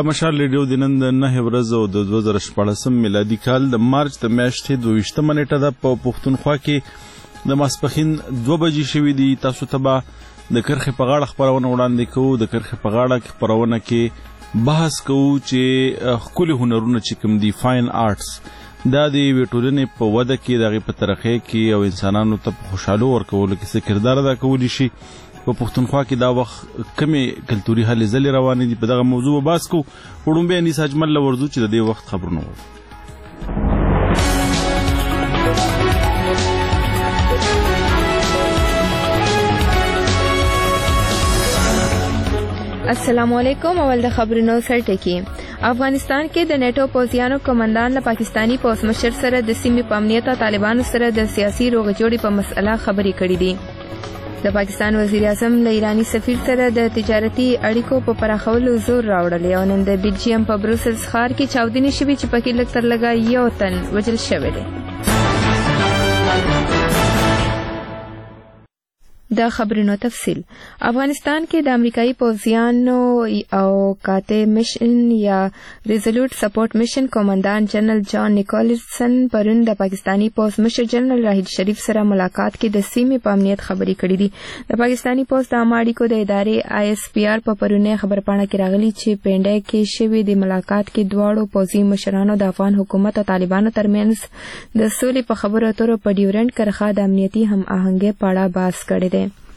مشال ریډیو د نن د 9 ورځ او د 2014 میلادي کال د مارچ د میاشتې 22 نیټه ده. په پښتونخوا کې د ماسپښین 2 بجې شوې دي. تاسو ته به د کرښې په غاړه خپرونه وړاندې کوو. د کرښې په غاړه خپرونه کې بحث کوو چې ښکلي هنرونه چې کوم دي، فاین آرټس، دا د یوې ټولنې په وده کې، د هغې په ترقۍ کې او انسانانو ته په خوشحالو ورکولو کې څه کردار ادا کولی شي. په پښتونخوا کې دا وخت کمې کلتوري هلې ځلې روانې دي. په دغه موضوع به بحث کوو. وړومبی انیس اجمل له ورځو چې د دې وخت خبرونه وو. السلام علیکم. اول د خبرونو سرټکی. افغانستان کې د نیټو پوځیانو کمانډان له پاکستانی پوځ مشر سره د سیمې په امنیت او طالبانو سره د سیاسي روغجوړې په مسله خبرې کړې دي. د پاکستان وزیر اعظم له ایرانی سفیر سره د تجارتي اړیکو په پراخولو زور راوړلی او نن د بلجیم په بروسلز ښار کې چاودنې شوې چې پکې لږ تر لږه 1 تن وژل شوی دی. د خبرونو تفصیل. افغانستان کې د امریکایي پوځیانو او کاته مشن یا ریزولوټ سپورټ مشن کمانډان جنرال جان نیکولسن پرون د پاکستانی پوځ مشر جنرال راحیل شریف سره ملاقات کې د سیمې په امنیت خبرې کړې دي. د پاکستانی پوځ د عامه اړیکو د ادارې ISPR په پرونی خبرپاڼه کې راغلي چې پینډای کې شوې د ملاقات کې دواړو پوځي مشرانو د افغان حکومت او طالبانو ترمنځ د سولې په خبرو اترو په ډیورنډ کرښه د امنیتي هم آهنګۍ په اړه بحث کړی دی.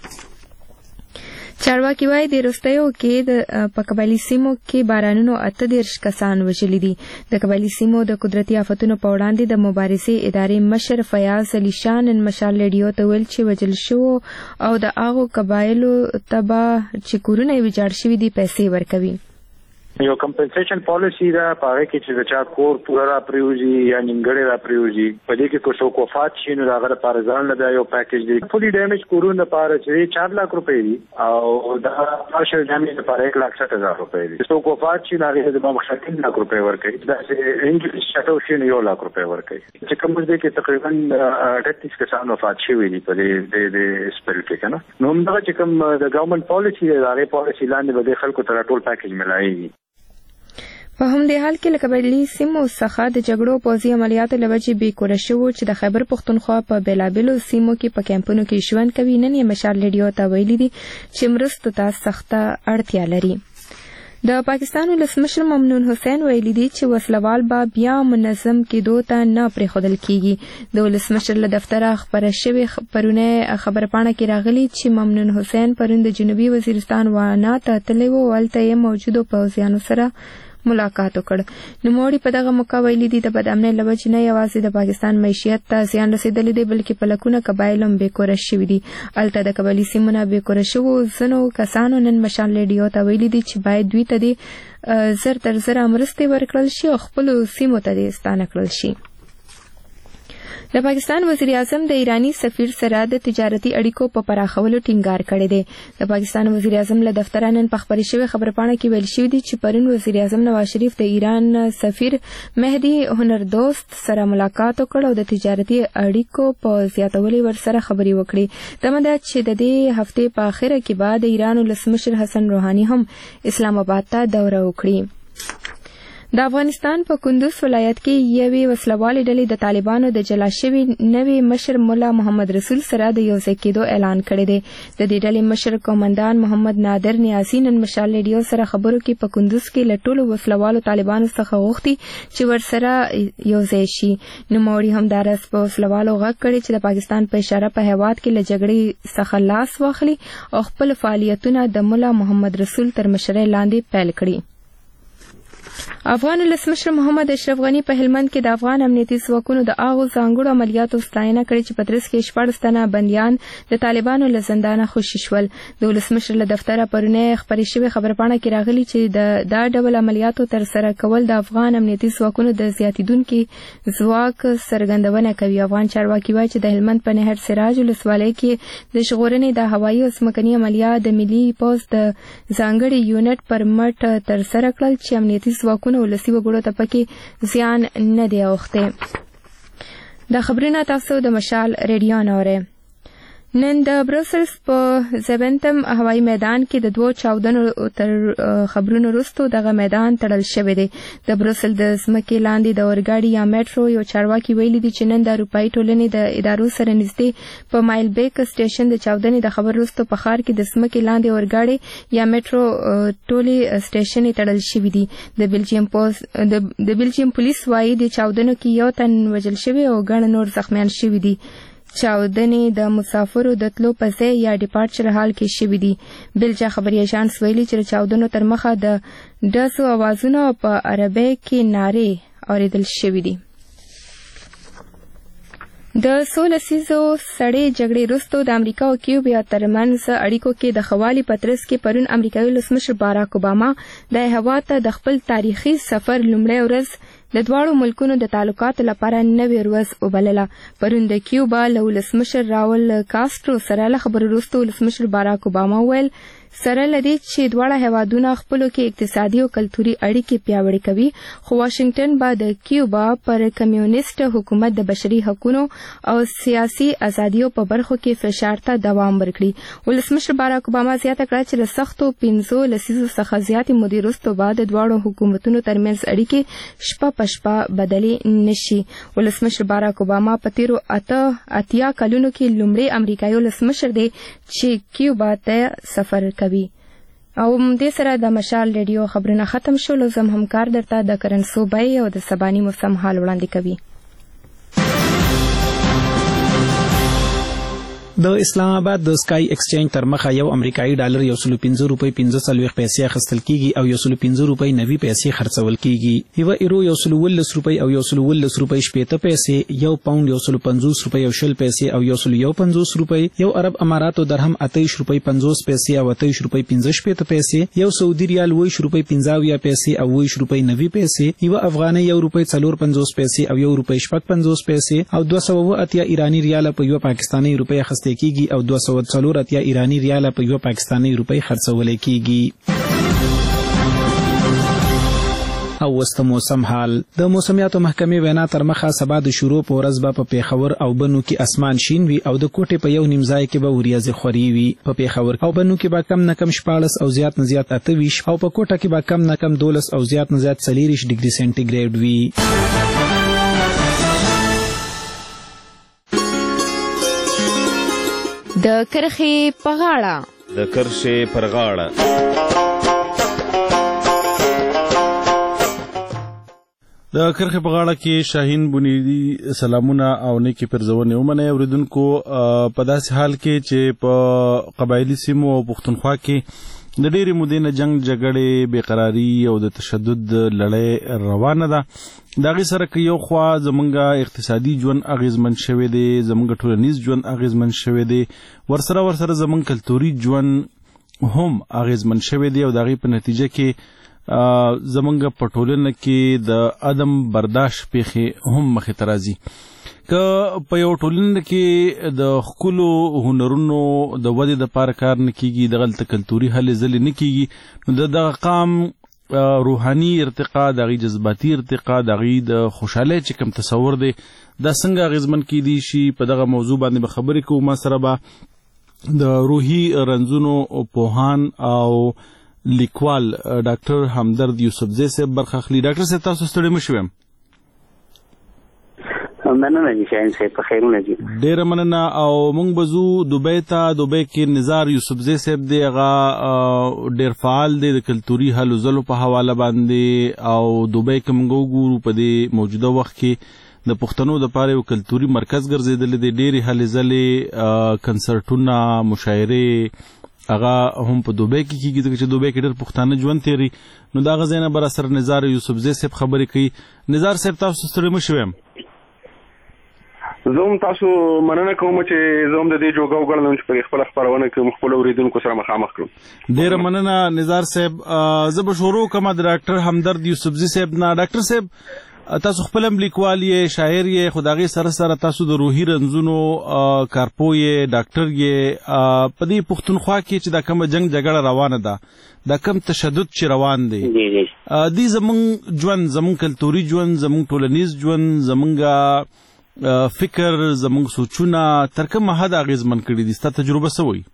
چارواکي وايي د وروستیو کې په قبایلي سیمو کې بارانونو 38 کسان وژلي دي. د قبایلي سیمو د قدرتي آفتونو په وړاندې د مبارزې ادارې مشر فیاض علي شاه نن مشال ریډیو ته ویل چې وژل شوو او د هغو قبایلو ته به چې کورونه یې ویجاړ شوي دي پیسې ورکوي. یو کمپنسیشن پالیسی دا پاره کې چې د چا کور پورا را پریوزي یا نیمګړی را پریوزي، په دې کې کو څوک وفات شي نو هغه لپاره ځان له یو پیکیج دی. فولي ډیمیج کورونه لپاره چې 4 لک روپۍ دي او دا پارشل ډیمیج لپاره 1,60,000 روپۍ دي. څوک وفات شي هغه د مخه 3 لک روپۍ ورکړي. دا چې انګلیش شټو شي نو 1 لک روپۍ ورکړي. چې کوم دې کې تقریبا 38 کسان وفات شوي دي په دې سپیل کې کنه. نو موږ چې کوم د ګورنمنت پالیسی دی هغه پالیسی لاندې به خلکو ته ټول پیکیج ملایي. په همدې حال کې له قبایلي سیمو څخه د جګړو پوځي عملیاتو له وجې بېکوره شوو چې د خیبر پښتونخوا په بېلابېلو سیمو کې په کیمپونو کې ژوند کوي نن یې مشال ریډیو ته ویلي دي چې مرستو ته سخته اړتیا لري. د پاکستان ولسمشر ممنون حسین ویلي دي چې وسلوال به بیا منظم کېدو ته نه پرېښودل کېږي. د ولسمشر له دفتره خپره شوې پرونی خبرپاڼه کې راغلي چې ممنون حسین پرون د جنوبي وزیرستان وانا ته تللی و او هلته یې موجودو پوځیانو سره ملاقات وکړ. نوموړي په دغه موقع ویلي دي د بدامنۍ له وجې نه یوازې د پاکستان معیشت ته زیان رسېدلی دی بلکې په لکونه قبایل هم بېکوره شوي دي. هلته د قبایلي سیمو نه بېکوره شوو ځینو کسانو نن مشال ریډیو ته ویلي دي چې باید دوی ته دې زر تر زره مرستې ورکړل شي او خپلو سیمو ته دې ستانه کړل شي. د پاکستان وزیر اعظم د ایرانی سفیر سره د تجارتي اړیکو په پراخولو ټینګار کړی دی. د پاکستان وزیر اعظم له دفتره نن په خپرې شوې خبرپاڼه کې ویل شوي دي چې پرون وزیر اعظم نواز شریف د ایران سفیر مهدي هنردوست سره ملاقات وکړ او د تجارتي اړیکو په زیاتولو ورسره خبرې وکړې. تمه ده چې د دې هفتې په اخره کې به د ایران ولسمشر حسن روحاني هم اسلام آباد ته دوره وکړي. د افغانستان په کندوز ولایت کې یوې وسلوالې ډلې د طالبانو د جلا شوي نوي مشر مولا محمد رسول سره د یو ځای کېدو اعلان کړی دی. د دې ډلې مشر قومندان محمد نادر نیازي نن مشال ریډیو سره خبرو کې په کندوز کې له ټولو وسلوالو طالبانو څخه غوښتي چې ورسره یو ځای شي. نوموړي همداراز په وسلوالو غږ کړی چې د پاکستان په اشاره په هېواد کې له جګړې څخه لاس واخلي او خپل فعالیتونه د مولا محمد رسول تر مشرۍ لاندې پیل کړي. افغان ولسمشر محمد اشرف غني په هلمند کې د افغان امنیتي ځواکونو د هغو ځانګړو عملیاتو ستاینه کړې چې په ترڅ کې 14 تنه بندیان د طالبانو له زندانه خوشي شول. د ولسمشر له دفتره پرونی خپرې شوې خبرپاڼه کې راغلي چې دا ډول عملیاتو ترسره کول د افغان امنیتي ځواکونو د زیاتېدونکي ځواک څرګندونه کوي. افغان چارواکي وایي چې د هلمند په نهر سراج ولسوالۍ کې د ژغورنې د هوایي او ځمکني عملیات د ملي پوځ د ځانګړي یونټ پر مټ ترسره کړل چې امنیتي ځواکونو ولسي وګړو ته پکې زیان نه دی اوښتی. دا خبرونه تاسو د مشال ریډیو نه اورئ. نن د بروسلز په زبنتم هوایي میدان کې د 2 چاودنو تر خبرونو وروسته دغه میدان تړل شوی دی. د بروسل د ځمکې لاندې د اورګاډي یا میټرو یو چارواکي ویلي دي چې نن د اروپایي ټولنې د ادارو سره نږدې په مایل بیک سټیشن د چاودنې د خبر وروسته په ښار کې د ځمکې لاندې اورګاډي یا میټرو ټولې سټیشن تړل شوی دي. د بلجیم پولیس وايي د چاودنو کې یو تن وژل شوی او ګڼ نور زخمیان شوي دي. چاودنې د مسافرو د تلو په ځای یا ډیپارچر حال کې شوي دي. بلجا خبري اژانس ویلي چې چاودنو تر مخه د ډزو اوازونه په عربی کې نارې اوریدل شوي دي. د 16 لسیزو سړې جګړې وروسته د امریکا او کیوبا ترمنځ اړیکو کې د ښه والي په ترڅ کې پرون امریکایي ولسمشر باراک اوباما د هوا ته د خپل تاریخي سفر لومړۍ ورځ د دواړو ملکونو د تعلقاتو لپاره نوې ورځ وبلله. پرون د کیوبا له ولسمشر راول کاسترو سره له خبرو وروسته ولسمشر باراک اوباما وویل سره لدی چې دواړه هیوادونه خپلو کې اقتصادي او کلتوري اړیکې پیاوړې کوي، خو واشنگټن به د کیوبا پر کمیونیست حکومت د بشري حقوقو او سیاسي ازادیو په برخو کې فشار ته دوام ورکړي. ولسمشر باراک اوباما زیاته کړه چې له سختو 15 لسیزو څخه زیاتې مودې وروسته به د دواړو حکومتونو ترمنځ اړیکې شپه په شپه بدلې نشي. ولسمشر باراک اوباما په تیرو 80 کلونو کې لومړی امریکایي ولسمشر دی چې کیوبا ته سفر کوي. او دې سره د مشال ریډیو خبرونه ختم شول. زم همکار درته د کرنسو بای او د سبانی موسم حال وړاندې کوي. د اسلام آباد د سکای ایکسچینج تر مخه یو امریکایي ډالر 115 روپۍ 45 پیسې اخیستل کیږي او 115 روپۍ 90 پیسې خرڅول کیږي. یو ایرو 110 روپۍ او 110 روپۍ 70 پیسې، یو پاوند 150 روپۍ او 20 پیسې او 150 روپۍ، یو عرب اماراتو درهم 28 روپۍ 50 پیسې او 28 روپۍ 15 پیسې، یو سعودي ریال 20 روپۍ 50 پیسې او 20 روپۍ 90 پیسې، یو افغاني 1 روپۍ 54 پیسې او 1 روپۍ 55 پیسې او 280 ایرانی ریال په یو پاکستاني روپۍ اخیستل کیږي او 240 ایرانی ریال په یو پاکستاني روپۍ خرڅول کیږي. او وسط موسم حال. د موسمیاتو محکمې وینا تر مخه سبا د شروع په ورځ به په پیښور او بنو کې اسمان شین وي او د کوټې په یو نیم ځای کې به وریځې خوري وي. په پیښور او بنو کې به کم نه کم 14 او زیات نه زیات 28 او په کوټه کې به کم نه کم 12 او زیات نه زیات 40 ډیګري سنټیګریډ وي. د کرخې په غاړه. د کرښې پر غاړه. د کرخې په غاړه کې شاهین بنیدی سلامونه او نیکی پرزونې ومنئ اوریدونکو. په داسې حال کې چې په قبایلي سیمو او پښتونخوا کې د ډېرې مودې نه جنګ جګړې بېقراري او د تشدد لړۍ روانه ده. د هغې سره که یو خوا زمونږ اقتصادي ژوند اغېزمن شوی دی، زمونږ ټولنیز ژوند اغېزمن شوی دی، ورسره زمونږ کلتوري ژوند هم اغېزمن شوی دی او د هغې په نتیجه کې زمونږ په ټولنه کې د عدم برداشت پیښې هم مخې ته راځي. که په یو ټولنه کې د ښکلو هنرونو د ودې دپاره کار نه کیږي، دغلته کلتوري هلې ځلې نه کیږي، نو دغه قام روحاني ارتقا، د هغې جذباتي ارتقا، د هغې د خوشحالۍ چې کوم تصور دی دا څنګه اغېزمن کیدی شي. په دغه موضوع باندې به خبرې کوو. ما سره به د روحي رنځونو پوهان او لیکوال ډاکټر همدرد یوسفزی صاحب برخه اخلي. ډاکټر صاحب تاسو ستړي مه شوئ. مننه دي شاهین صاحب، په خیرونه دي. ډېره مننه. او موږ به ځو دوبۍ ته. دوبۍ کې نزار یوسفزی صاحب دی، هغه ډېر فعال دی د کلتوري هلو ځلو په حواله باندې. او دوبۍ کې موږ وګورو په دې موجوده وخت کې د پښتنو دپاره یو کلتوري مرکز ګرځېدلی دی. ډېرې هلې ځلې، کنسرټونه، مشاعرې هغه هم په دوبۍ کې کیږي، ځکه چې دوبۍ کې ډېر پښتانه ژوند تېري. نو د هغه ځای نه به راسره نزار یوسفزی صاحب خبرې کوي. نزار صاحب تاسو ستړي مه شوئ. زه هم تاسو مننه کوم چې زه هم د دې جوګه وګڼلم چې په خپله خپرونه کې خپلو اورېدونکو سره مخامخ کړم. ډېره مننه نزار صاحب. زه به شروع کوم د ډاکټر همدرد یوسفزی صاحب نه. ډاکټر صاحب تاسو خپل هم لیکوال یې، شاعر یې، خو د هغې سره سره تاسو د روحي رنځونو کارپو یې، ډاکټر یې. په دې پښتونخوا کې چې دا کومه جنګ جګړه روانه ده، دا کم تشدد چې روان دی، دې زمونږ ژوند، زمونږ کلتوري ژوند، زمونږ ټولنیز ژوند، زمونږ فکر زموږ سوچونه تر کومه حده اغېزمن کړي دي؟ ستا تجربه څه وایي؟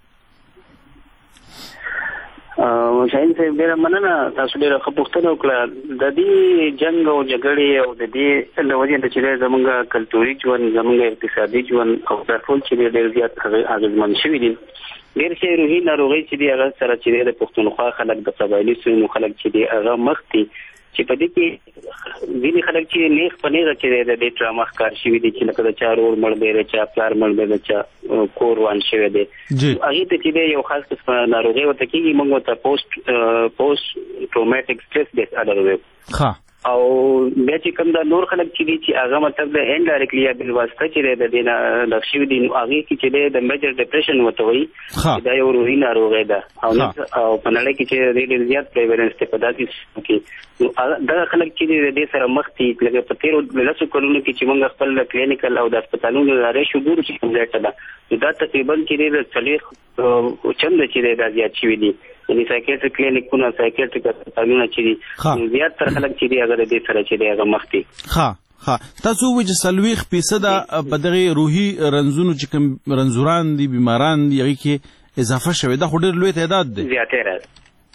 شاهین صاحب ډېره مننه، تاسو ډېره ښه پوښتنه وکړه. د دې جنګ او جګړې او د دې له وجې نه چې زموږ کلتوري ژوند، زموږ اقتصادي ژوند او دا ټول چې ډېر زیات اغېزمن شوي دي. ډېر شي روحي ناروغۍ چې دي هغه سره چې د پښتونخوا خلک د قبایلي سیمو خلک چې دي هغه مخ دي، چې په دې کې ځینې خلک چې نیغ په نیغه چې د دې ډرامه ښکار شوي دي چې لکه د چا رور مړ دی، د چا پلار مړ دی، د چا کور وان شوی دی، هغې ته چې دی یو خاص قسمه ناروغۍ ورته کېږي، موږ ورته پوسټ ټروماټیک سټرس ډس آرډر وایو. او بیا چې کوم دا نور خلک چې دي چې هغه مطلب د انډایرکټلی یا بالواسطه چې د دې نه لږ شوي دي، نو هغې کې چې دی د میجر ډپریشن ورته وایي، دا یو روحي ناروغۍ ده. او په نړۍ کې چې ډېر زیات پریویلنس دی په داسې سیمو کې، نو دغه خلک چې د دې سره مخ دي. لکه په تېرو 10 کلونو کې چې موږ خپل کلینیکل او د هسپتالونو ریشو ګورو چې کوم ځای ته ده، نو دا تقریبا چې دی د 40 چنده چې دی دا زیات شوي دي. یعنې سایکیټریک کلینیکونه، سایکیټریک هسپتالونه چې دي زیات تر خلک چې دي هغه د دې سره چې دی هغه مخ دي. تاسو وایئ چې 40% په دغې روحي رنځونو چې کوم رنځوران دي، بیماران دي، هغې کې اضافه شوې. دا خو ډېر لوی تعداد دی. زیاتې راځي،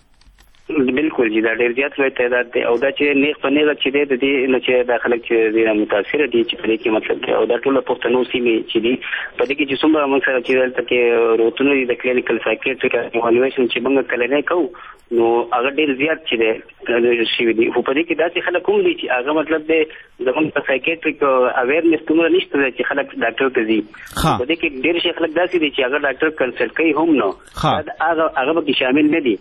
بالکل جی، دا ډېر زیات لوی تعداد دی. او دا چې نیغ په نیغه چې دی د دې نه چې دا خلک چې ډېر متاثره دي چې په دې کې مطلب دی. او دا ټوله پښتنو سیمې چې دي په دې کې چې څومره موږ سره چې دلته کې روغتونونه دي د کلینیکل سایکیټریک ایوالویشن چې موږ کلنۍ کوو، نو هغه ډېر زیات چې دی شوي دي. خو په دې کې داسې خلک هم دي چې هغه مطلب دی زموږ په سایکیټریک اویرنس دومره نشته دی چې خلک ډاکټر ته ځي. په دې کې ډېر شي خلک داسې دي چې هغه ډاکټر کنسلټ کوي هم نو هغه پکې شامل نه دي.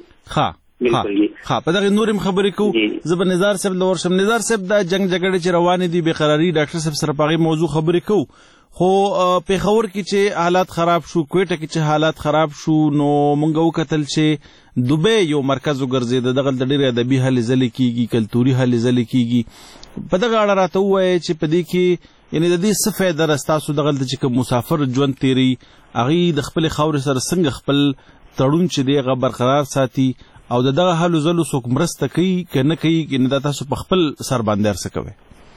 په دغه نورم خبرې کوو. زه به نظار صاحب لور شم. نظار صاحب دا جنگ جګړې چې روانې دي، بېقراري، ډاکټر صاحب سره په هغې موضوع خبرې کوو. خو پېښور کې چې حالات خراب شو، کویټه کې چې حالات خراب شو، نو موږ وکتل چې دوبۍ یو مرکز وګرځېده. دغلته ډېرې ادبي هلې ځلې کېږي، کلتوري هلې ځلې کېږي. په دغه اړه راته ووایئ چې په دې کې یعنې د دې څه فایده ده ستاسو دغلته چې کوم مسافر ژوند تېروي، هغې د خپلې خاورې سره څنګه خپل تړون چې دی هغه برقرار ساتي، او دغه هلو ځلو څوک مرسته کوي که نه کوي، که دا تاسو په خپل سر باندې هر څه کوئ؟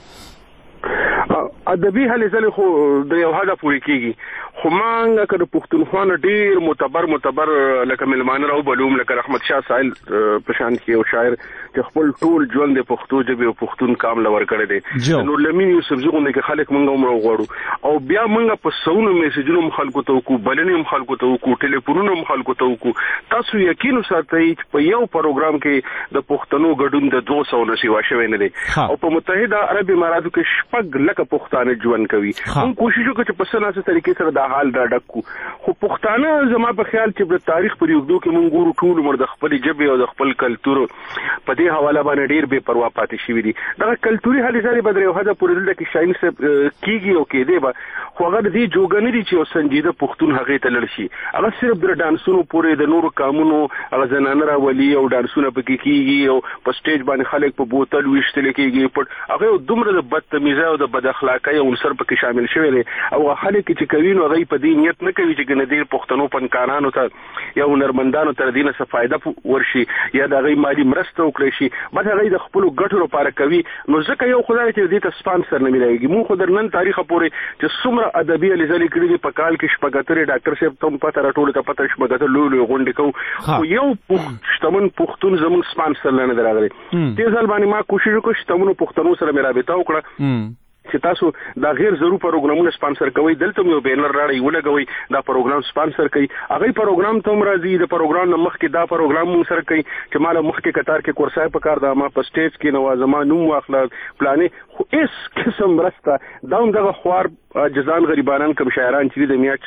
ادبي هلې ځلې خو د یو حده پورې کېږي، خو مانګه که د پښتونخوا نه ډېر معتبر لکه مېلمانه راوبلوم، لکه رحمت شاه سایل په شان کې یو شاعر چې خپل ټول ژوند د پښتو ژبې او پښتون کام له ورکړی دی، نور لمین یوسفزي غوندې کې خلک موږ هم راوغواړو. او بیا موږ په سوونو میسجونو هم خلکو ته وکړو، بلنې هم خلکو ته وکړو، ټلیفونونه هم خلکو ته وکړو. تاسو یقین وساتئ چې په یو پروګرام کې د پښتنو ګډون د 200 نه سیوا شوی نه دی. او په متحده عرب اماراتو کې 6 لکه پښتانه ژوند کوي. موږ کوشش وکړو چې په څه ناسه طریقې سره دا حال را ډک کړو. خو پښتانه زما په خیال چې د تاریخ پر یوږدو کې موږ ګورو ټول عمر د خپلې ژبې او د خپل کلتور په دې حواله باندې ډېر بې پروا پاتې شوي دي. دغه کلتوري هلې ځلې به د یو حده پورې دلته کې شاهین صاحب کېږي او کېدی به، خو هغه د دې جوګه نه دي چې یو سنجیده پښتون هغې ته لړ شي. هغه صرف د ډانسونو پورې د نورو کامونو هغه زنانه راولي او ډانسونه پکې کېږي او په سټیج باندې خلک په بوتل ویشتلی کېږي. هغه یو دومره د بدتمیزۍ او د بد اخلاقۍ عنصر پکې شامل شوی دی. او خلک چې کوي نو هغه په دې نیت نه کوي چې ګنې دې پښتنو فنکارانو ته یا هنرمندانو ته د دې نه څه فایده ورشي یا د هغې مالي مرسته وکړی شي، بس هغه د خپلو ګټو لپاره کوي. نو ځکه یو خدای چې دې ته سپانسر نه میلایږي. موږ خو در نن تاریخه پورې چې څومره ادبي هلې ځلې کړي دي، په کال کې 78 ډاکټر صاحب ته هم پته راټولو ته پته 78 لوی غونډې کوو، خو یو شتمن پښتون زموږ سپانسر نه دی راغلی. دې ځل باندې ما کوشش وکړو شتمنو پښتنو سره مې رابطه وکړه چې تاسو دا غیر ضروري پروګرامونه سپانسر کوئ، دلته یو بینر راړئ ولګوئ، دا پروګرام سپانسر کوي. هغه پروګرام ته هم راځي، د پروګرام نه مخکې دا پروګرام مونږ سره کوي چې ما له مخکې کتار کې کورسای په کار ده، ما په سټیج کې نو زما نوم واخله پلانې، خو هېڅ قسم مرسته دا هم دغه خوار جزان غریبانان کوم شاعران چې د میاشتې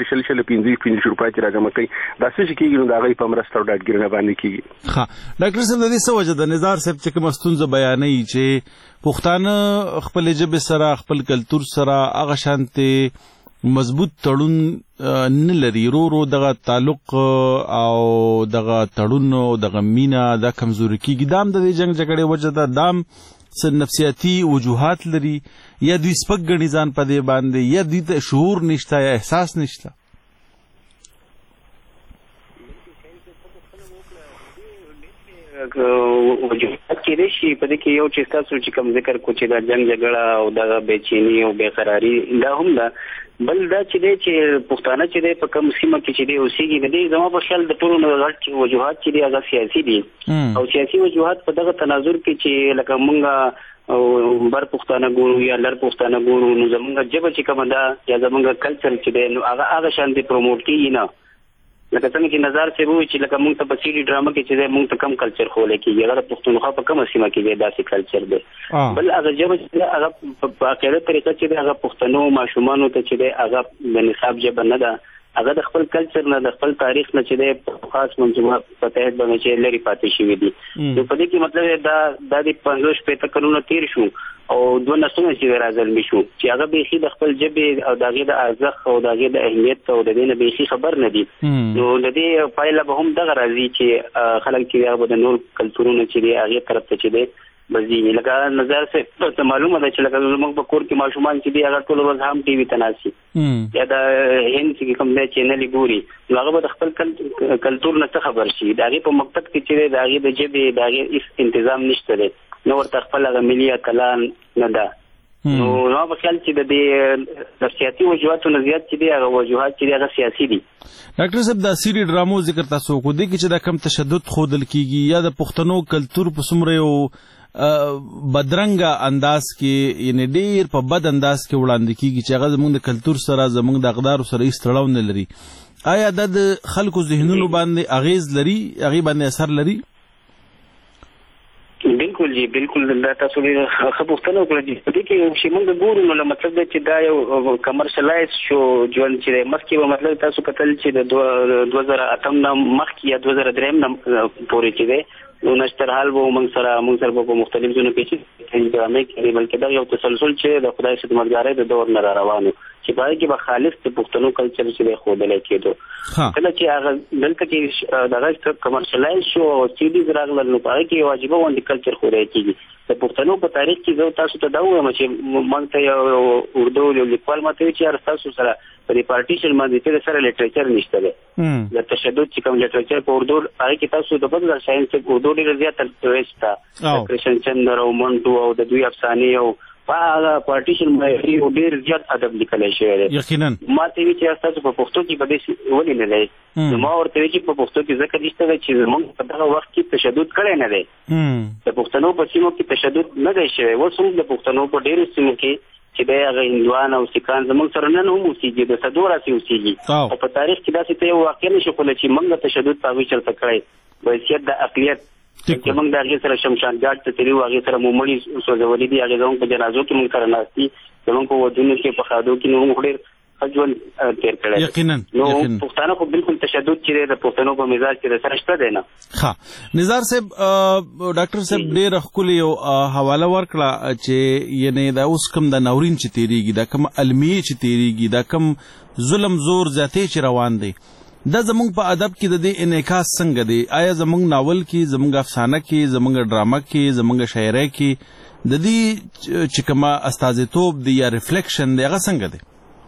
50 روپۍ چې راجمع کوي، دا څه چې کېږي نو د هغوی په مرسته او ډاډګیرنه باندې کېږي. ډاکټر صاحب د دې څه وجه ده نظار صاحب چې کومه ستونزه بیانوي چې پښتانه خپلې ژبې سره خپل کلتور سره هغه شانتې مضبوط تړون نه لري، ورو دغه تعلق او دغه تړون او دغه مینه دا کمزوري کېږي؟ دا هم د دې جنګ جګړې وجه ده، دا هم څه نفسیاتي وجوهات لري، یا دوی سپک ګڼي ځان په دې باندې، یا دوی ته شعور نشته یا احساس نشته؟ وجوهات کې شي په دې کې یو چې تاسو چې کوم ذکر کو چې دا جنگ جګړه او دا بېچینی او بېقراری دا هم دا بل دا چې دی چې پښتانه چې دی په کوم سیمه کې چې دی اوسېږي د دې زما په خیال د ټولو نه غټ وجوهات چې دی هغه سیاسي دي او سیاسي وجوهات په دغه تناظر کې چې لکه مونږه او بر پښتانه ګورو یا لر پښتانه ګورو نو زمونږ ژبه چې کومه ده یا زمونږ کلچر چې دی نو هغه شان دي پروموټ کیږي نه لکه څنګه چې نظر څه وایي چې لکه مونږ ته په سیډي ډرامه کې چې مونږ ته کم کلچر خولې کېږي هغه پښتونخوا په کومه سیمه کې دی داسې کلچر دی بل هغه ژبه چې هغه په اخیره طریقه چې هغه پښتنو ماشومانو ته چې دی هغه د نصاب ژبه نه ده هغه د خپل کلچر نه د خپل تاریخ نه چې دی خاص منظومه په تحت باندې چې لري پاتې شوی دي نو په دې کې مطلب دا د 15 کلونو تیر شو او دوه نسلونه چې راځل شو چې هغه به خي د خپل ژبې او دغه د ارزښت او دغه د اهمیت او د دې نه به خي خبر نه دي نو د دې پایله به هم دغه راځي چې خلک چې هغه د نور کلچرونو چې دی هغه طرف ته چې دی بزي لکه نظر څه معلومه ده چې لکه موږ په کور کې ماشومان چې دی هغه ټول ورځ هم ټي وي تناسي یا د هند چې کوم دی چینل ګوري هغه به خپل کلچر نه خبر شي دا هغه په مکتب کې چې دا هغه د جبه دا هغه تنظیم نشته دی نو ورته خپل هغه ملي کلان نه ده نو په خیال چې د سیاسي وجوهاتو نه زیات چې دی هغه وجوهات چې هغه سیاسي دي ډاکټر صاحب دا سری ډرامو ذکر تاسو کو دي چې دا کم تشدد خودل کیږي یا د پښتنو کلچر په سمره یو بدرنګه انداز کې یعنی ډیر په بد انداز کې وړاندې کیږي چې هغه زموږ د کلچر سره زموږ د اقدار سره ایستړاو نه لري آیا د خلکو ذهنونو باندې اغیز لري هغه باندې اثر لري بالکل جی بالکل دا تاسو له خبرونه وکړئ چې دې کې چې موږ ګورو نو مطلب دا چې دا یو کمرشلایز شو ژوند چې مخکې به مطلب تاسو کتل چې د 2008 نه مخکې یا 2003 نه پورې چې دی نو نشتر حال وو موږ سره په مختلف ځونو کې چې ډرامې کې بلکې دا یو تسلسل چې د خدای خدمتګارۍ د دور نه روانو چې باید کې به خالص د پښتنو کلچر چې خوندل کېدو کله چې هغه دلته کې دغه کمرشلایز شو او چې دې راغله نو پاره کې واجب و د کلچر خوري کېږي د پښتنو په تاریخ کې زه تاسو ته دا وایم چې موږ ته اردو لیکوال ماته چې تاسو سره په پارټیشن باندې چې سره لټریچر نشته ده د تشدد چې کوم لټریچر په اردو هغه کې تاسو د بدل ساينس په اردو ډیر زیات تلويستا کرشن چندر او منټو او د دوی افسانې او هغه پارټیشن باندې ډیر زیات ادب لیکل شوی دی یقینا ما ته وی چې تاسو په پښتو کې بده ولې نه دی نو ما ورته وی چې په پښتو کې ذکر نشته چې موږ په دغه وخت کې تشدد کړی نه دی د پښتنو په سیمو کې تشدد نه دی شوی وسوم د پښتنو په ډیرو سیمو کې چې د هندوان او سکان زموږ سره نن هم اوسېږي د صدورا سي اوسېږي او په تاریخ کې داسې ته یو واقع نشو کولای چې موږ تشدد پاوی چلته کړی وضعیت د اقلیت چې موږ د هغه سره شمشان ګاټ ته تیری هغه سره مومړي سوځولې دي هغه زموږ په جنازو کې موږ سره ناشتي زموږ په ودونو کې په خادو کې موږ ډېر ژوند تیر کړی یقینا نو پښتانه خو بالکل تشدد چې د پښتنو په مزاج کې سره شته دی نه ها نزار صاحب ډاکټر صاحب ډېر خپل یو حواله ورکړه چې یعنی دا اوس کوم د ناورین چې تیریږي دا کوم علمي چې تیریږي دا کوم ظلم زور زیاتې چې روان دی دا زمونږ په ادب کې د دې انعکاس څنګه دی آیا زمونږ ناول کې زمونږ افسانه کې زمونږ ډرامه کې زمونږ شاعرۍ کې د دې چې کومه استازیتوب دی یا ریفلیکشن دی هغه څنګه دی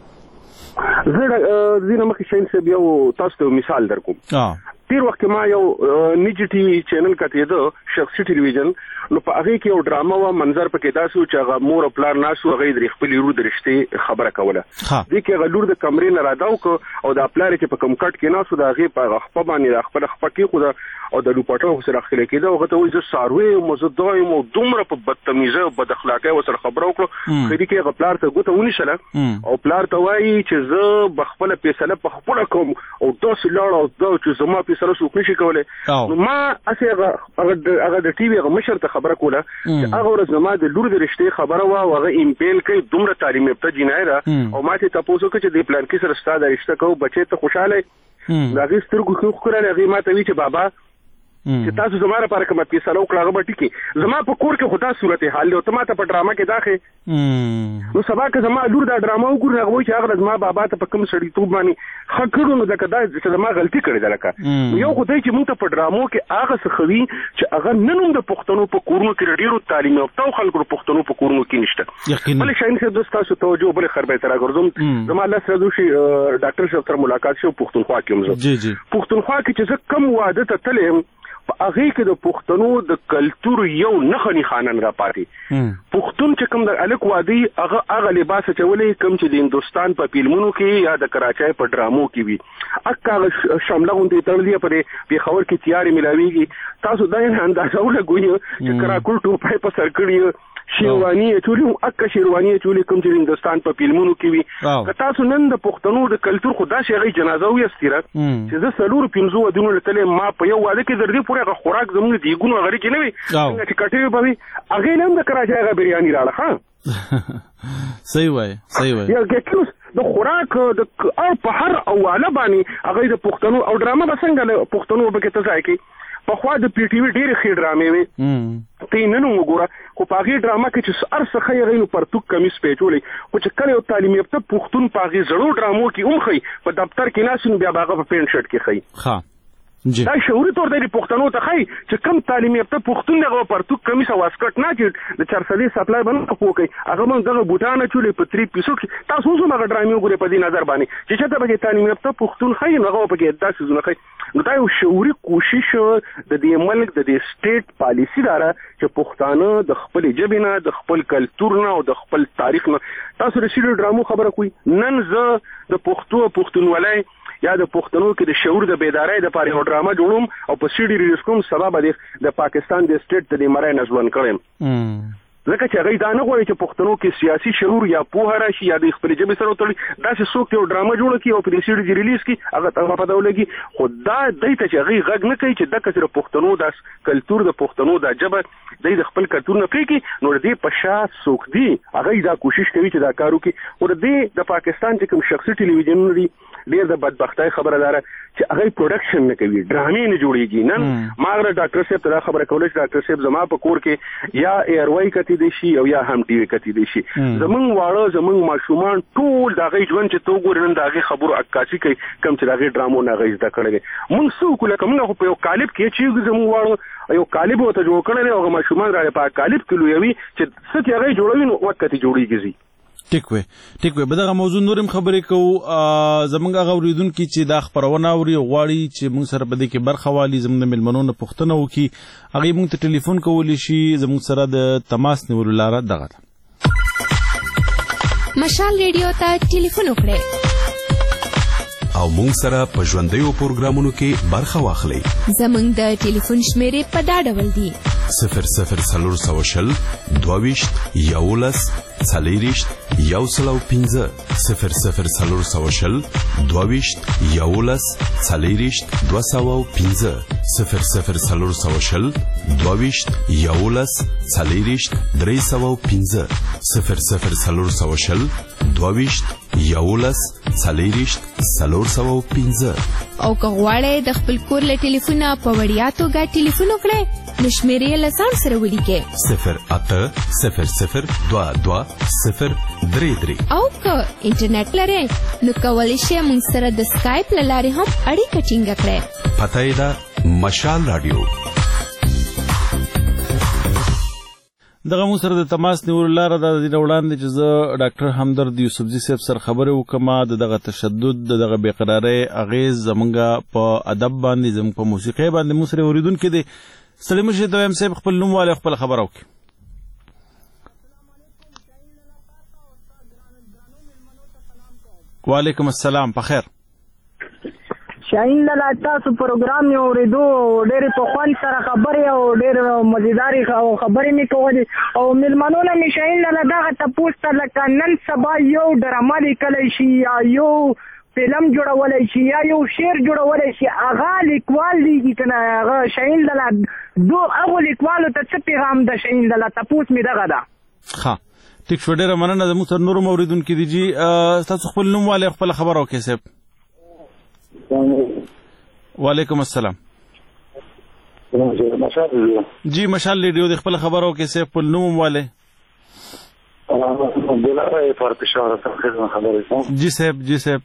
زه زینه مخې شین صاحب یو تاسو ته مثال درکوم تیر وخت ما یو نيجي ټي چینل کته ده شخصي ټلویزیون نو په هغه کې یو ډراما و منظر پکې داسو چې هغه مور او پلار ناسو هغه د خپل ورو درشتي خبره کوله دې کې غلور د کمرې نه راډاو کو او د خپل کې په کم کټ کې ناسو د هغه په خپل باندې خپل کې خو او د لوپټو سره خلک کېده هغه ته وایي چې ساروي مزدای مو دومره په بدتمیزه او بد اخلاقه وسره خبرو کړو خېدي کې خپل ته ګوته ونی شله او پلار ته وایي چې زه بخپل فیصله په خپل کوم او تاسو لاړ او چې زما فیصله څوک نشي کولای نو ما اسه هغه د ټي وي هغه مشر ته خبره کوله چې هغه ورځ زما د لور د رشته خبره وا هغه ایمپیل کوي دومره تعلیم یافته جنایره او ما ته تاسو کې چې د پلان کې سره ستاسو د رشته کو بچي ته خوشاله راغی سترګو خو کړل هغه ما ته وی چې بابا چې تاسو زماره پر کومه فیصله وکړه هغه ټکی زما په کور کې خدا صورت حال له ته ماته په ډرامه کې داخې نو سبا که زما لور دا ډرامه وګوري هغه وایي چې هغه زما بابا ته په کوم سړی توب باندې خکړو نو دا کدا چې زما غلطي کړې ده لکه یو خدای چې موږ ته په ډرامو کې هغه سخوي چې هغه ننوم د پښتنو په کورونو کې ډیرو تعلیم او خلکو په پښتنو په کورونو کې نشته بل شاین څه دوست تاسو توجه بل خربې تر غرضم زما الله سره دوشي ډاکټر صاحب سره ملاقات شو پښتونخوا کې موږ پښتونخوا کې چې کم واده ته تلم په هغه کې د پښتنو د کلچر یو نخني خانن را پاتې پښتون چې کوم د الک وادي هغه لباس چولې کوم چې د هندستان په فلمونو کې یا د کراچۍ په ډرامو کې وي اکه شامله غونډې تړلې په پیښور کې تیاری ملاويږي تاسو دا اندازه ولګوي چې کراکول ټوپای په سر کړی شیروانی چولی اکه شیروانی چولی کوم چې هندستان په فلمونو کې وي که تاسو نن د پښتنو د کلچر خدا شي غي جنازه وي استیره چې زه سلور 5 ودونو لته ما په یو واده کې درې پورې خوراک زموږ دی ګونو غړي کې نه وي چې کټې به وي هغه نن د کراچۍ غ بریاني راړه ها صحیح وای یا ګټلوس د خوراک د په هر اواله باندې هغه د پښتنو او ډرامه به څنګه پښتنو به کې ځای کې په خوا د پی ټی وی ډېر ښې ډرامې وي ته نن وګوره خو په هغې ډرامه کې چې هر څه ښه یې پرتوک کمیس پیچولی خو چې کله یو تعلیم یافته پښتون په هغې زړو ډرامو کې هم ښیي په دفتر کې ناست نو بیا به هغه په پینټ شرټ کې ښیي دا شعوري طور دی پښتنو ته ښایي چې کم تعلیم یافته پښتون دغه پرتوک کمیس او واسکټ نه چې د چارسدي سپلای به نه کوي هغه موږ دغه بوټان چولې په 3 پیسو کې تاسو هم هغه ډرامې وګورئ په دې نظر باندې چې چېرته به تعلیم یافته پښتون ښایي نو هغه پکې داسې څیزونه ښایي نو دا یو شعوري کوشش د دې ملک د دې سټیټ پالیسي داره چې پښتانه د خپل ژبې نه د خپل کلتور نه او د خپل تاریخ نه تاسو د سیریل ډرامو خبره کوي نن زه د پښتونولۍ یا د پښتنو کې د شعور د بیدارۍ د پاره یو ډرامه جوړوم او په سیډي ریلیز کوم سبب د پاکستان د سټیټ د مړای نزون کړم ځکه چې هغه دا نه غواړي چې پښتنو کې سیاسي شعور یا پوهه راشي یا د خپل ژبې سره وتړي داسې څوک یو ډرامه جوړه کړي او په سیډي ریلیز کړي هغه ته په دولګي خو دا دای ته چې هغه غږ نه کوي چې د کثر پښتنو د کلچر د پښتنو د ژبه د خپل کلچر نه کوي نو دې په شا څوک دی هغه دا کوشش کوي چې دا کارو کوي ور دې د پاکستان چې کوم شخصي ټلویزیون لري ډېر د بدبختۍ خبره ده چې هغه پروډکشن نه کوي ډرامې نه جوړيږي نن ماغره ډاکټر صاحب ته خبره کولای چې ډاکټر صاحب زما په کور کې یا ایر وای کتی دي شي او یا هم ټي وي کتی دي شي زمونږ واړه زمونږ ماشومان ټول دا غي ژوند چې تو ګورن دا غي خبرو عکاسي کوي کم چې دا غي ډرامو نه غي زده کړل مونږ څو کوله کوم نه په یو قالب کې چې زمونږ واړه یو قالب وته جوړ کړل او ماشومان را په قالب کې لوي چې څه چې غي جوړوي نو وخت کتی جوړيږي ټیک وې بدغه موضوع نورم خبرې کوو زمونږ غوړیدونکو چې دا خبرونه اوري غواړي چې موږ سره په دې کې برخه والی زموږ ملمنو نه پوښتنه وکړي هغه موږ ته ټلیفون کولی شي زموږ سره د تماس نیولو لاره دغه مشال ریډیو ته ټلیفون وکړئ او موږ سره په ژوندیو پروګرامونو کې برخه واخلئ زموږ د ټلیفون شمیرې په دا ډول دي 00 22 11 څلېرشت یو سل او پنځه 00 22 11 څلېرشت 215 00 22 11 څلېرشت 315 00 22 11 څلېرشت 315 او که غواړئ د خپل کور له ټلیفونه په وړیا توګه ټلیفون وکړئ نو شمیرې له ځان سره ولیکئ 080022 او که انټرنیټ لرئ نو کولی شئ موږ سره د سکایپ له لارې هم اړیکه ټینګه کړئ پته یې ده مشال رادیو دغه مو سره د تماس نیولو لاره د دې وړاندې چې زه ډاکټر همدرد یوسفزي صاحب سره خبرې وکړم دغه تشدد دغه بېقرارۍ اغېز زمونږ په ادب باندې زموږ په موسیقۍ باندې مو سره اورېدونکي دی ستړي مه شئ دویم صاحب خپل نوم والی خپله خبره وکړي وعلیکم السلام په خیر شاهین لاله تاسو پروګرام یې اورېدو ډېرې په خوند سره خبرې او ډېر مزیدارې خبرې مې کولې او مېلمنو نه مې شاهین لاله دغه تپوس ته لکه نن سبا یو ډرامه لیکلی شي یا یو فلم جوړولی شي یا یو شعر جوړولی شي هغه لیکوال دیږي که نه هغه شاهین لاله هغو لیکوالو ته څه پیغام ده شاهین لاله تپوس مې دغه ده ښه ټیک شو ډېره مننه زموږ سره نور هم اورېدونکي دي جي ستاسو خپل نوم والی خپله خبره وکړئ صاحب وعلیکم السلام جی مشال ریډیو د خپل خبرو کې صاحب په نوم والے جی صاحب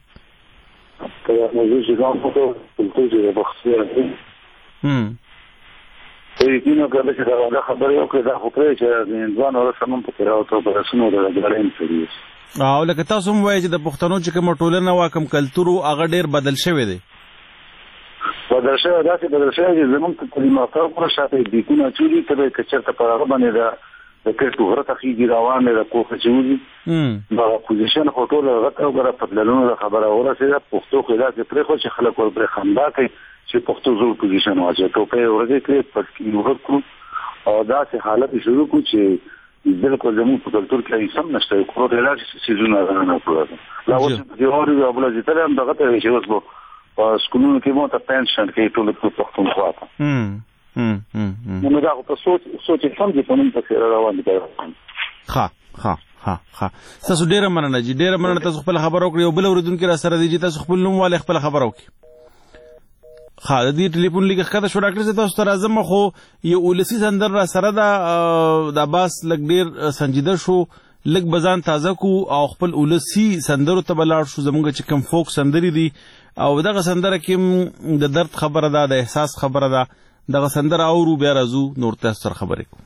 یقینا کله چې دا خبرې وکړه دا خو پرې چې ځوان ورسمم په راوته په رسمو د غړین سریس او لکه تاسو هم وایي چې د پښتنو چې کوم ټولنه واکم کلتور هغه ډیر بدل شوی دی بدل شوی داسې بدل شوی چې زموږ په تعلیماتو پوره شاته بیکونه چوري ته به که چېرته په هغه باندې د کټو غره ته خېږي روان دی د کوښه چې وځي دا پوزیشن خو ټول هغه ته وګوره پتلونو د خبره ورسېده پښتو خو داسې پرېښود چې خلک ورپرې خندا کوي چې پښتو زوړ پوزیشن واچوي ټوپۍ یې ورځې کړې پټکي ورک کړو او داسې حالت یې شروع کړو چې بالکل زموږ په کلتور کې هیڅ هم نشته کورو ته لاړ سیزونه هغه نه کړو لا اوس د اوري او بل ځای ته هم دغه ته چې اوس په سکولونو کې مو ته پنشن کې ټول په پښتونخوا ته نو دا په سوچ هم دې په نوم ته روان دي. ها تاسو ډیره مننه جی ډیره مننه تاسو خپل خبر وکړئ او بل اوریدونکو را سره دی تاسو خپل نوم والے خپل خبر وکړئ. ها د دې ټلیفون لیک ښکته شو ډاکټر تاسو ته راځم خو یو ولسی سندر را سره دا باس لګ ډیر سنجیده شو لګ بزان تازه کو او خپل ولسی سندرو ته بلاړ شو زمونږ چې کم فوک سندري دي او دغه سندره کې د درد خبره ده د احساس خبره ده دغه سندره اورو بیا راځو نور تاسو سره خبرې کوو.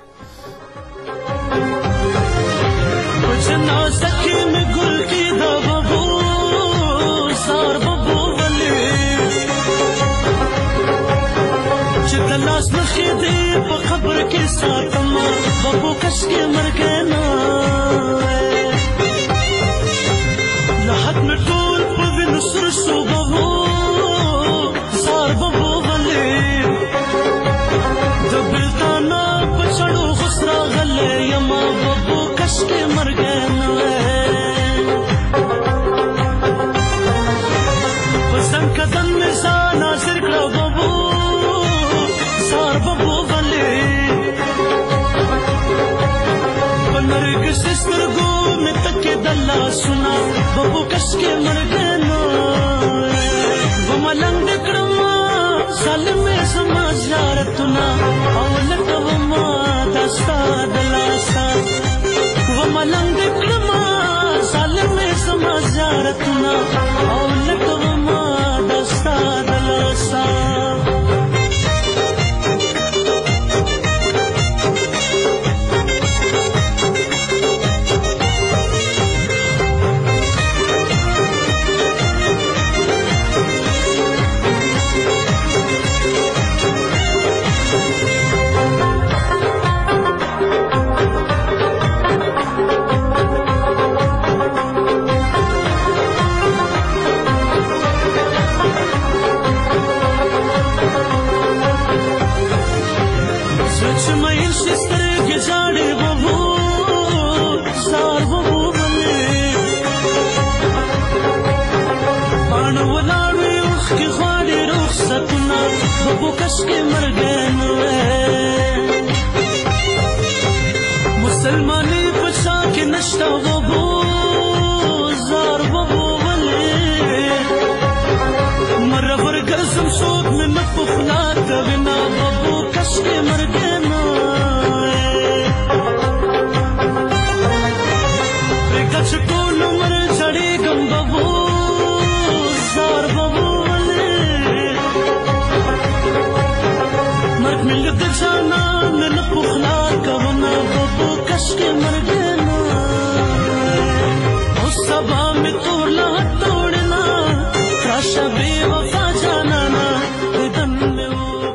لاس نخې دې په خبر کې ساتم بابو کش کې مرګنا لحد مې ټول په وینو سر شو بابو سار بابو غلې د بلتانا په چړو خسرا غلې یما بابو کش کې مرګنا پسند قدم مې ځان حاضر کړه بابو بابو غلې بنرګ سسترګو مې تکې دلا سنا بابو کش کې مرګنا و ملنګ کړم سالم سما زیارتنا او لټو ما دستا دلاسا و ملنګ کړم سالم سما زیارتنا او لټو ما دستا دلاسا بابو کش کے مرگن مسلمانی پچا کے نشتا بابو زار بابو ولے مربر گرزم سود میں نپخلا کبنا بابو کش کے مرگن گچ ٹول مر چڑے گم بابو زار بابو مل د جانا نن پخلا کونا بابو کش کے مرګنا او سبا می تولا توڑنا کاش بے وفا جانا دن میں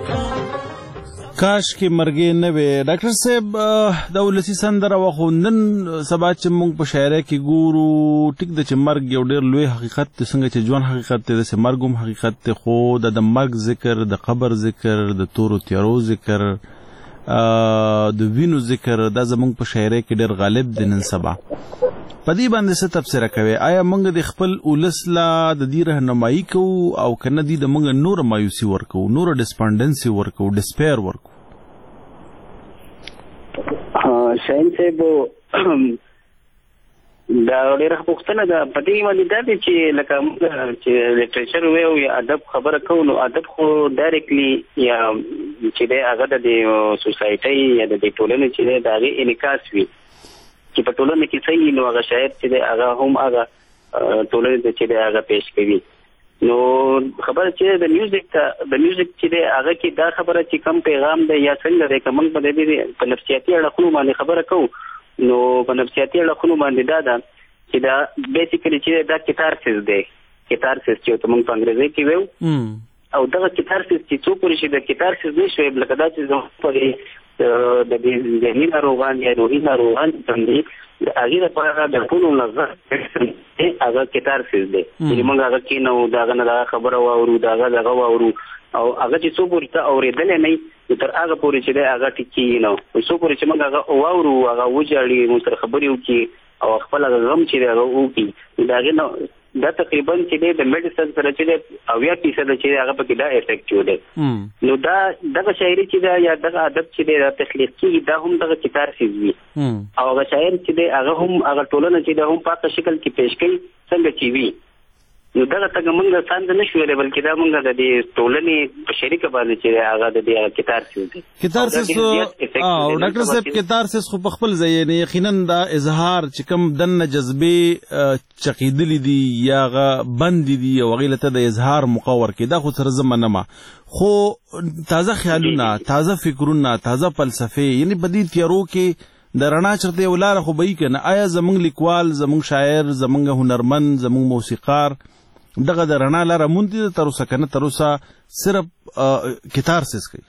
کاش کې مرګې نه وي. ډاکټر صاحب د ولسی سندره وخوندن سبا چې موږ په شاعرۍ کې ګورو ټیک د چې مرګ یو ډېر لوی حقیقت دی څنګه چې ژوند حقیقت دی داسې مرګ هم حقیقت دی خو د مرګ ذکر د قبر ذکر د تورو تیارو ذکر د وینو ذکر دا زموږ په شاعرۍ کې ډېر غالب دی نن سبا. په دې باندې څه تبصره کوي آیا موږ د خپل ولس لا د دې رهنمایي کوو او که نه دي د موږ نوره مایوسي ورکوو نوره ډسپانډنسي ورکوو ډسپیر ورکوو؟ شاین صاحب دا ډېره پوښتنه ده په دې باندې دا دی چې لکه موږ چې لټریچر وایو یا ادب خبره کوو نو ادب خو ډایرکټلی یا چې دی هغه د سوسایټۍ یا د ټولنې چې دی د هغې انعکاس وي چې په ټولنه کې صحیح نو هغه شاعر چې دی هغه هم هغه ټولنې ته چې دی هغه پیش کوي نو خبره چې د میوزیک چې دی هغه کې دا خبره چې کم پیغام دی یا څنګه دی که موږ په دې په نفسیاتي اړخونو باندې خبره کوو نو په نفسیاتي اړخونو باندې دا ده چې دا بیسیکلی چې دا کتارسیس دی کتارسیس چې موږ په انګریزي کې وایو او دغه کتارسیس چې څو پورې چې د کتارسیس نشوي لکه دا چې زموږ پرې د دې ذهني ناروغان یا روحي ناروغان باندې د هغې لپاره د ټولو نظر هغه کتارسیس دی چې موږ هغه کینو د هغه نه دغه خبره واورو د هغه دغه واورو او هغه چې څو پورې ته اورېدلی نه وي تر هغه پورې چې دی هغه ټیکېږي نه څو پورې چې موږ هغه واورو هغه وژاړي موږ سره خبرې وکړي او خپل هغه غم چې دی هغه وکړي د هغې نه دا تقریبا چې دی د میډیسن سره چې دی 80% چې دی هغه پکې دا افیکټیو دی نو دا دغه شاعري چې دی یا دغه ادب چې دی دا تخلیق کېږي دا هم دغه کتارسیس وي او هغه شاعر چې دی هغه هم هغه ټولنه چې دی هم په هغه شکل کې پیش کوي څنګه چې وي نو دغه څنګه موږ ساند نه شو ویلی بلکې دا موږ د دې ټولنې په شریکه باندې چې هغه د دې کتارسیس دی کتارسیس او ډاکټر صاحب کتارسیس خو په خپل ځای نه یقینا دا اظهار چې کوم دنه جذبې چقیدلی دي یا غ بند دي او غیلته د اظهار مقور کې دا خو تر زمانه ما خو تازه خیالونه تازه فکرونه تازه فلسفه یعنی بدی تیارو کې د رڼا چرته ولاره خو به کنه آیا زمونږ لیکوال زمونږ شاعر زمونږ هنرمند زمونږ موسیقار دغه د رڼا لاره مونږ تر اوسه کنه تر اوسه صرف کتارسیس کوي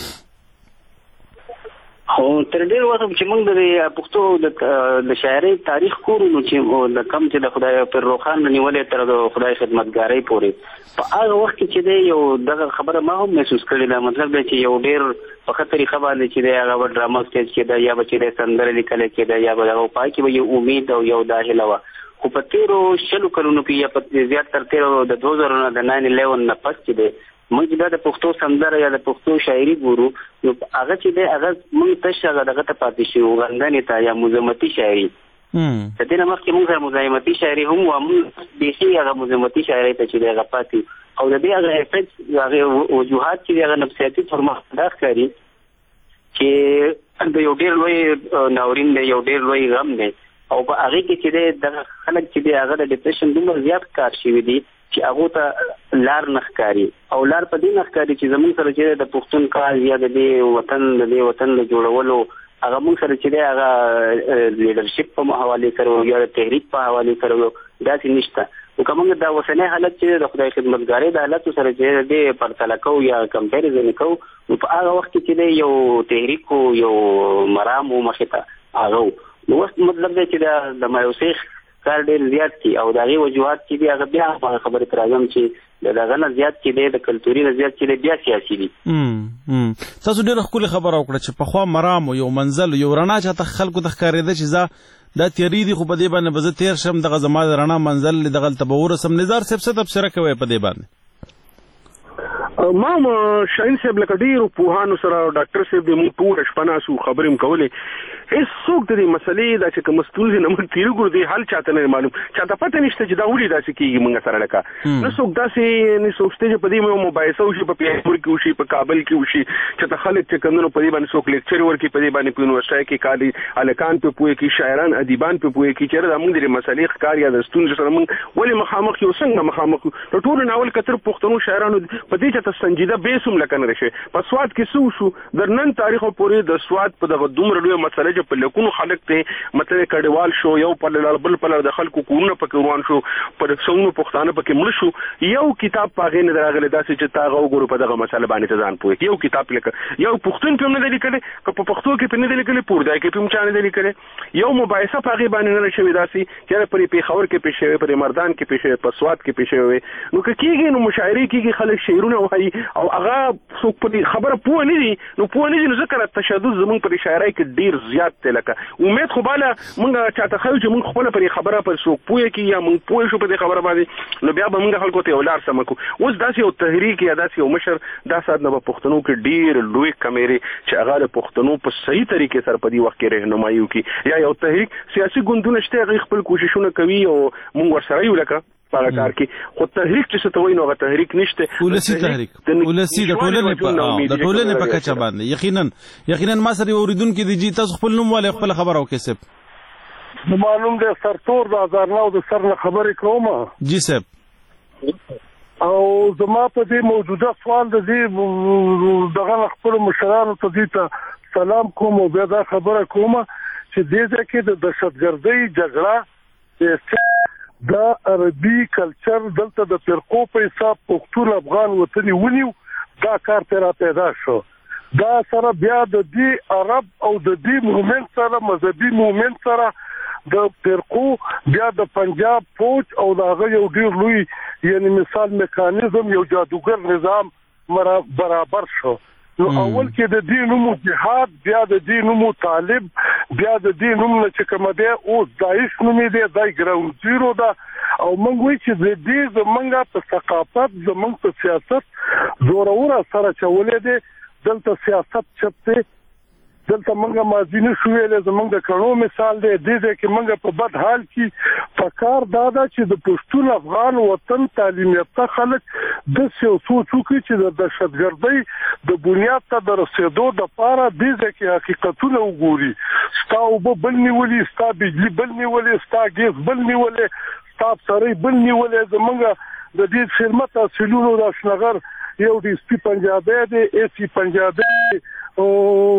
خو تر ډېر وخت چې موږ د پښتو د شاعرۍ تاریخ کورو نو چې د کم چې د خدای پر روخان نیولې تر د خدای خدمتګارۍ پورې په هغه وخت کې چې دی یو دغه خبره ما هم محسوس کړې ده مطلب دی چې یو ډېر په ښه طریقه باندې چې دی هغه به ډرامه سټیج کېده یا به چې دی سندرې لیکلی کېده یا به هغه پای کې به یو امید او یو دا هیله وه خو په تېرو 100 کلونو کې یا په زیات تر تېرو د 2000 نه د 9/11 نه پس چې دی موږ دا د پښتو سندره یا د پښتو شاعري ګورو نو هغه چې دی هغه موږ تش هغه دغه ته پاتې شو غندنې ته یا مزاحمتي شاعري د دې نه مخکې موږ سره مزاحمتي شاعري هم وه موږ بیخي هغه مزاحمتي شاعري ته چې دی هغه پاتې او د دې هغه افیکټ هغه وجوهات چې دی هغه نفسیاتي پرمختګ ښکاري چې د یو ډېر لوی ناورین دی یو ډېر لوی غم دی او په هغې کې چې دی دغه خلک چې دی هغه د ډپریشن دومره زیات کار شوي دي چې هغو ته لار نه ښکاري او لار په دې نه ښکاري چې زموږ سره چې د پښتون کال یا د دې وطن د جوړولو هغه موږ سره چې دی هغه لیډرشپ په حوالې سره یا د تحریک په حوالې سره داسې نشته خو که موږ دا اوسنی حالت چې د خدای خدمتګارۍ د حالاتو سره چې دی پرتله کوو یا کمپیریزن کوو نو په هغه وخت کې چې دی یو تحریک و یو مرام و مخې ته هغه نو وخت مطلب دی چې د مایوسۍ کار ډېر زیات دي او د هغې وجوهات چې دي هغه بیا هغه خبرې ته راځم چې د دغه نه زیات چې دی د کلتوري نه زیات چې دی بیا سیاسي دي تاسو ډېره ښکلې خبره وکړه چې پخوا مرام یو منزل یو رڼا چاته خلکو ته ښکارېده چې زه دا تیاري دي خو په دې باندې به زه تېر شم دغه زما د رڼا منزل دغلته به ورسم نظار صاحب څه تبصره کوئ په دې باندې ما شاهین صاحب لکه ډېرو پوهانو سره ډاکټر صاحب دې موږ ټوله شپه ناسو خبرې هم کولې هېڅوک د دې مسلې دا چې کومه ستونزې نه موږ تېره کړو دې حل چاته نه معلوم چاته پته نشته چې دا ولې داسې کېږي موږ سره لکه نه څوک داسې نه سوچته چې په دې یو مباحثه وشي په پیښور کې وشي په کابل کې وشي چې ته خلک چې کومونو په دې باندې څوک لیکچر ورکړي په دې باندې په یونیورسټۍ کې کالي هلکان په پوهې کې شاعران ادیبان په پوهې کې چېرې دا موږ د مسلې ښکار یا د ستونزې سره موږ ولې مخامخ یو څنګه مخامخ نو ټولو ناول کتر پښتنو شاعرانو په دې چې ته سنجیده بیس هم لکه نه شي په سواد کې څه وشو در نن تاریخو پورې د سواد په دغه دومره لویه مسله چې په لکونو خلک ته مطلب کډوال شو یو په لړ بل په لړ د خلکو کورونه پکې روان شو پر څونو پښتانه پکې مړ شو یو کتاب پاغې نه راغلی داسې چې تاغه وګورو په دغه مسله باندې ته ځان پوهې یو کتاب لیکه یو پښتون په نه لیکلی که په پښتو کې په نه لیکلی پوردای کې په چا نه لیکلی یو مباحثه پاغې باندې نه شوی داسې چې پر پیښور کې پېښ شوی پر مردان کې پېښ شوی په سواد کې پېښ شوی نو که کېږي نو مشاعرې کېږي خلک شعرونه وایي او هغه څوک په خبره پوه نه دي نو ځکه تشدد زموږ په شاعرۍ کې ډېر زیات دی لکه امید خو باله موږ چاته ښیو چې موږ خپله پرې خبره پر څوک پوه کړي یا موږ پوه شو په دې خبره باندې نو بیا به موږ خلکو ته یو لار سمه کړو اوس داسې یو تحریک یا داسې یو مشر دا ساعت نه به پښتنو کې ډېر لوی کمیرې چې هغه د پښتنو په صحیح طریقې سره په دې وخت کې رهنمایي وکړي یا یو تحریک سیاسي ګوندونه شته هغوی خپل کوششونه کوي او موږ ورسره یو لکه په کار کې خو تحریک چې څه ته وایي نو هغه تحریک نشته ولسي تحریک ولسي د ټولنې په کچه باندې یقینا ما سره یو اورېدونکی دی چې تاسو خپل نوم ولې خپل خبره وکړئ صاحب معلوم دی سرتور د هزارنو د سر نه خبرې کوم جی صاحب او زما په دې موجوده سوال د دې دغه خپل مشرانو ته دې ته سلام کوم او بیا دا خبره کوم چې دې ځکه د دهشتګردۍ جګړه دا عربي کلچر دلته د فرقو په حساب پښتون افغان وطني ونیو دا کار تیرا پیدا شو دا سره بیا د دې عرب او د دې موومنت سره مذهبي موومنت سره د فرقو بیا د پنجاب فوج او دغه یو ډیر لوی یعنی مثال میکانیزم یو جادوګر نظام برابر شو نو اول کې د دې نومو جهاد بیا د دې نومو طالب بیا د دې نوم نه چې کوم دی او داعش نومې دی دای ګراوند زیرو دا او موږ وایي چې د دې زمونږ په ثقافت زمونږ په سیاست زورور سره چولې دی دلته سیاست چپته دلته موږ ماضی نه شو ویلې زمونږ د کڼو مثال دی دې کې موږ په بد حال کې فکر دادا چې د پښتون افغان وطن تعلیم یافته خلک د سوچو کې چې د دهشتګردۍ د بنیاد ته د رسیدو د پاره دې کې حقیقتونه وګوري ستا وب بل نیولې ستا بجلی بل نیولې ستا ګیس بل نیولې ستا سړی بل نیولې زمونږ د دې خدمت حاصلولو د شنغر یو د سپی پنجابي دی اسی پنجابي او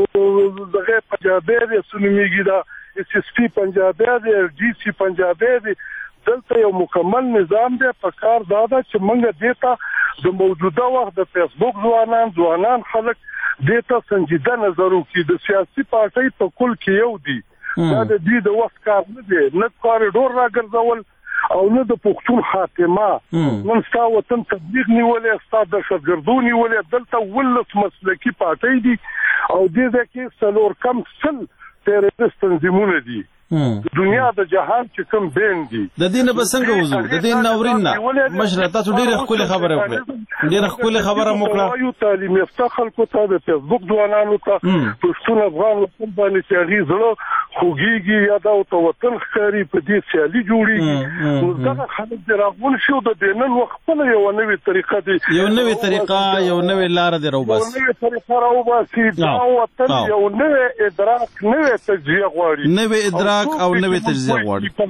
دغه پنجابي دی سنمیږي دا اس پی پنجابي دی جی سی پنجابي دی دلته یو مکمل نظام دی په کار دادا چې موږ دیتا د موجوده وخت د فیسبوک ځوانان خلک دیتا سنجیده نظر وکړي د سیاسي پارټۍ په کل کې یو دی دا د دې د وخت کار نه دی نه کاریډور راګرځول او نه د پښتون خاتمه نن ستا وطن تبلیغ نیولې ستا دهشتګردو نیولې دلته ولس مسلکي پارټۍ دي او دې کې څلور کم سل تیرریست تنظیمونه دي دنیا د جهان چې کوم بین دي د دې نه بسنګ وځو د دې ناورین مشره تاسو ډیره خپل خبره وکړه ډیره خپل خبره وکړه یو تعلیم یافته خلکو ته د فیسبوک ځوانانو ته پښتون افغان وطن باندې چې زړه خوږیږي یا دا او وطن ښکاری په دې سیالي جوړیږي نو دا خلک دراغون شو د دینن وخت یو نوې طریقه دي یو نوې طریقه یو نوې لار دی راوباس یو نوې طریقه راوباسي دا وطن یو نوې ادراک نوې تجزیه غواړي نوې ادراک او نوې تجزیه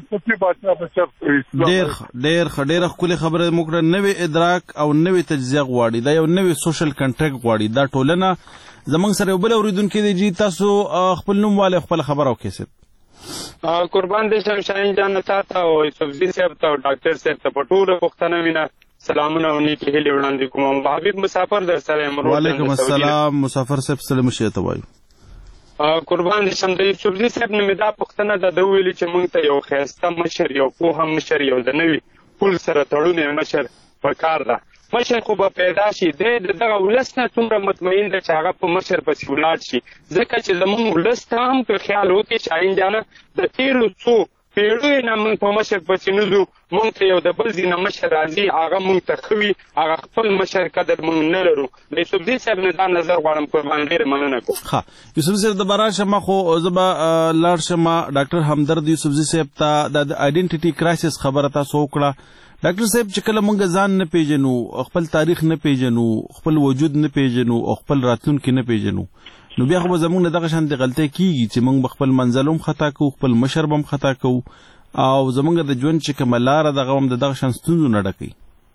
غواړي ډېر خپل خبره موږ نوې ادراک او نوې تجزیه غواړي دا یو نوې سوشل کنټریکټ غواړي دا ټولنه زمونږ سره یو بل اوریدونکو دی جی تاسو خپل نوم والے خپل خبره وکړئ قربان دې شم شاهین جان تاسو او سبزی صاحب ته ډاکټر صاحب ته پټوله پښتنه وینا سلامونه او نیکی هیله وړاندې کوم حبیب مسافر در سره امروز وعلیکم السلام مسافر صاحب سلام شي ته وایو قربان دې شم د سبزی صاحب نه مې دا پښتنه د ویلي چې مونږ ته یو خیسته مشر یو پوه مشر یو د نوي پول سره تړونه مشر پکار ده مشر خو به پیدا شي د دغه ولس نه څومره مطمئن ده چې هغه په مشر پسې ولاړ شي ځکه چې زموږ ولس ته هم که خیال وکړي شاهین جانه د تیرو څو پیړیو نه موږ په مشر پسې نه ځو موږ ته یو د بل ځای نه مشر راځي هغه موږ ته ښه وي هغه خپل مشر قدر موږ نه لرو د یوسفزي صاحب نه دا نظر غواړم قربان ډېره مننه کوم ښه یوسفزي صاحب د باران شمه خو زه به لاړ شم ډاکټر همدرد یوسفزي صاحب ته د آیډنټیټي کرایسس خبره تاسو وکړه ډاکټر صاحب چې کله موږ ځان نه پیژنو خپل تاریخ نه پیژنو خپل وجود نه پیژنو او خپل راتلونکي نه پیژنو نو بیا خو زموږ نه دغه شان د غلطۍ کیږي چې موږ خپل منزل هم خطا کوو خپل مشر هم خطا کوو او زموږ د ژوند چې کومه لاره دغه هم د دغه شان ستونزو نه ډکوي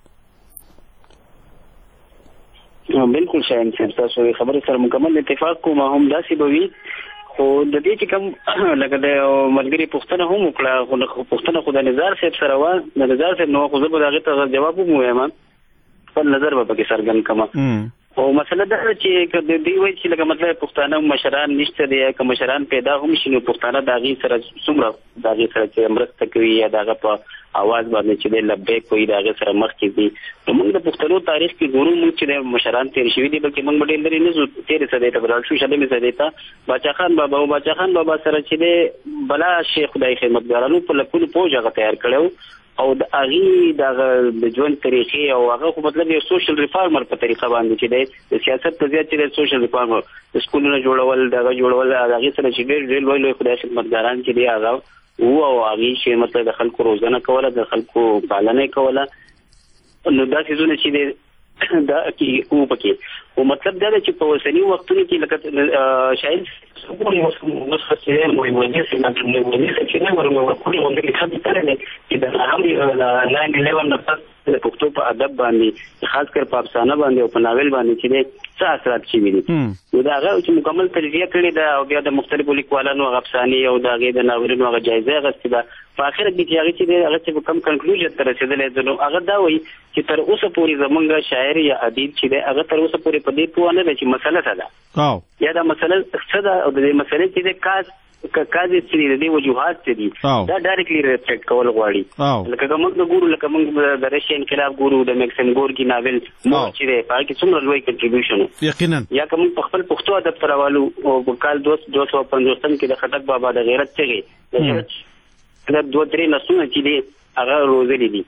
بالکل شاهین صاحب تاسو خبرې سره مکمل اتفاق کوم هم داسې به وي خو د دې چې کوم لکه د ملګري پوښتنه هم وکړه خو پوښتنه خو د نظار صاحب سره وه د نظار صاحب نو خو زه به د هغې ته جواب هم ووایم خپل نظر به پکې څرګند کړم او مسله دا ده چې دوی وایي چې لکه مطلب پښتانه مشران نشته دی که مشران پیدا هم شي نو پښتانه د هغې سره څومره د هغې سره چې مرسته کوي یا د هغه په اواز باندې چې دی لبیک کوي د هغې سره مخکې دي نو موږ د پښتنو تاریخ کې ګورو موږ چې د مشران تېر شوي دي بلکې موږ به ډېر لرې نه ځو تېرې صدۍ ته به لاړ شو شلمې صدۍ ته باچا خان بابا او باچا خان بابا سره چې دی بلا شیخ خدای خدمتګارانو په لکونو فوج هغه تیار کړی او د هغې د ژوند طریقې او هغه خو مطلب یو سوشل ریفارمر په طریقه باندې چې دی د سیاست په زیات چې دی سوشل ریفارمر د سکولونه جوړول دغه جوړول د هغې سره چې ډېر لوی لوی خدای خدمتګاران چې دی هغه او هغې چې مطلب د خلکو روزنه کوله د خلکو پالنه کوله نو دا څیزونه چې دی دا کې او پکې او مطلب دا چې په اوسني وختونو کې لکه شاید څومره مسخره چې موږ ونیسو چې نه ورمو ورکوړو موږ کې څه کړل چې دا هم 9/11 نه پس د پښتو په ادب باندې خاص کر په افسانه باندې او په ناول باندې چې څه اثرات شوي دي نو دا هغه چې مکمل تجزیه کړې ده او بیا د مختلفو لیکوالانو هغه افسانې او د هغې د ناولونو هغه جایزه اخیستې ده په اخر کې چې هغه چې هغه چې کوم کنکلوژن ته رسېدلی ده نو هغه دا وایي چې تر اوسه پورې زمونږ شاعر یا ادیب چې دی هغه تر اوسه پورې په دې پوه نه دی چې مسله څه ده یا دا مسله څه ده او د دې مسلې چې دی کاځي چې د دې وجوهات څه دي دا ډایرکټلی ریفلیکټ کول غواړي لکه موږ ګورو لکه موږ د رشیا انقلاب ګورو د میکسیم گورکي ناول مو چې دی په کې څومره لوی کنټریبیوشن یقینا یا کوم په خپل پښتو ادب تروالو او کال 250 کې د خټک بابا د غیرت څخه د 2-3 نسونه چې دی هغه روزلي دي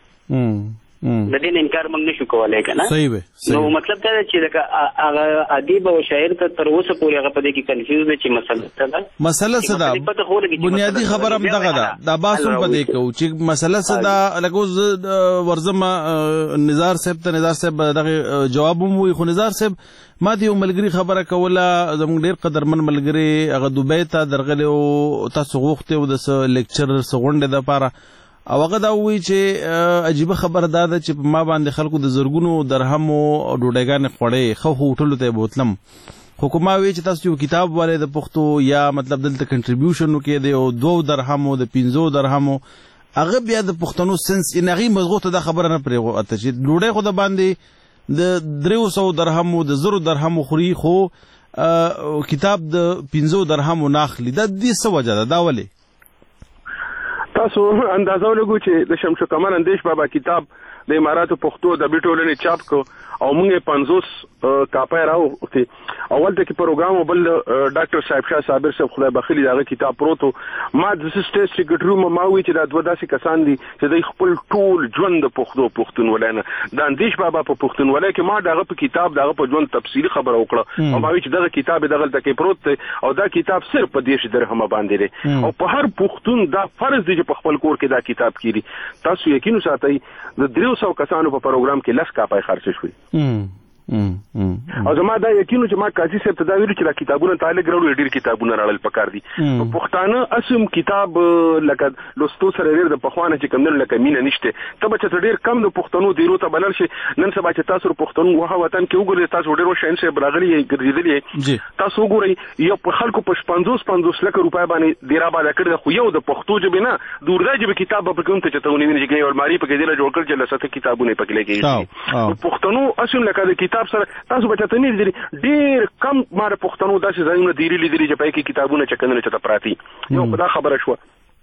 د دې انکار موږ نشو کولای کنه صحیح وي نو مطلب دا چې هغه ادیب او شاعر ته تر اوسه پورې هغه په دې کې کنفیوز دي چې مسله څه ده بنیادی خبره هم دغه ده دا باسم په دې کو چې مسله څه ده لکه ورزم نزار صاحب دغه جواب مو خو نزار صاحب ما دی ملګری خبره کوله زموږ ډیر قدرمن ملګری هغه دوبۍ ته درغلی او تاسو غوښته او د لیکچر سغونډه د پاره او هغه دا وایي چې عجیبه خبره دا ده چې په ما باندې خلکو د زرګونو درهمو ډوډۍ خوړې خو هوټلو ته بوتلم خو کومه وایي چې تاسو یو کتاب والے د پښتو یا مطلب دلته کنټریبیوشن وکړي دی او 2 درهمو د 15 درهمو هغه بیا د پښتنو سنس ان هغه مزغوته دا خبره نه پرې وته چې ډوډۍ خو د باندې د 300 درهمو د 0 درهمو خوري خو کتاب د 15 درهمو ناخلی دا د څه وجه ده دا ولې تاسو اندازه ولګو چې د شمشو کمال اندیش بابا کتاب د اماراتو پښتو د بیټولنې چاپ کو او موږ 50 کاپای راوختي اول ته کې پروګرام بل ډاکټر صاحب شاه صابر صاحب خدای بخیلی دا کتاب پروتو ما د سټیټ سیکریټری ما وی چې دا دوه داسې کسان دي چې د خپل ټول ژوند د پښتون ولانه د اندیش بابا په پښتون ولای کې ما دغه په کتاب دغه په ژوند تفصیلی خبره وکړه او ما وی چې دغه کتاب دغه تکي پروت او دا کتاب صرف په 10 درهم باندې دی او په هر پښتون دا فرض دی چې په خپل کور کې دا کتاب کړي تاسو یقین ساتئ د 300 کسانو په پروګرام کې لس کاپای خرڅ شوی او زما دا یقین چې ما قاضي صاحب ته دا ویل چې دا کتابونه تعلق راوړل ډیر کتابونه راړل پکار دي په پښتانه اسم کتاب لکه لوستو سره ډیر د پخوانه چې کم نه لکه مینه نشته ته به چې ډیر کم د پښتنو دیرو ته بلل شي نن سبا چې تاسو پښتون وه وطن کې وګورئ تاسو ډیر شین صاحب راغلي ګرځیدلی تاسو وګورئ یو په خلکو په 50 لک روپیا باندې ډیر آباد کړی خو یو د پښتو ژبه نه دورده ژبه کتاب په کوم ته چتهونی ویني چې یو الماری په کې ډیر جوړ کړل چې لسته کتابونه پکې لګي پښتنو اسم لکه د کتاب سره تاسو بچته نه دي ډیر کم مار پښتنو داسې ځایونه دیری لیدلي چې په کې کتابونه چکنه چته پراتی یو خدا خبره شو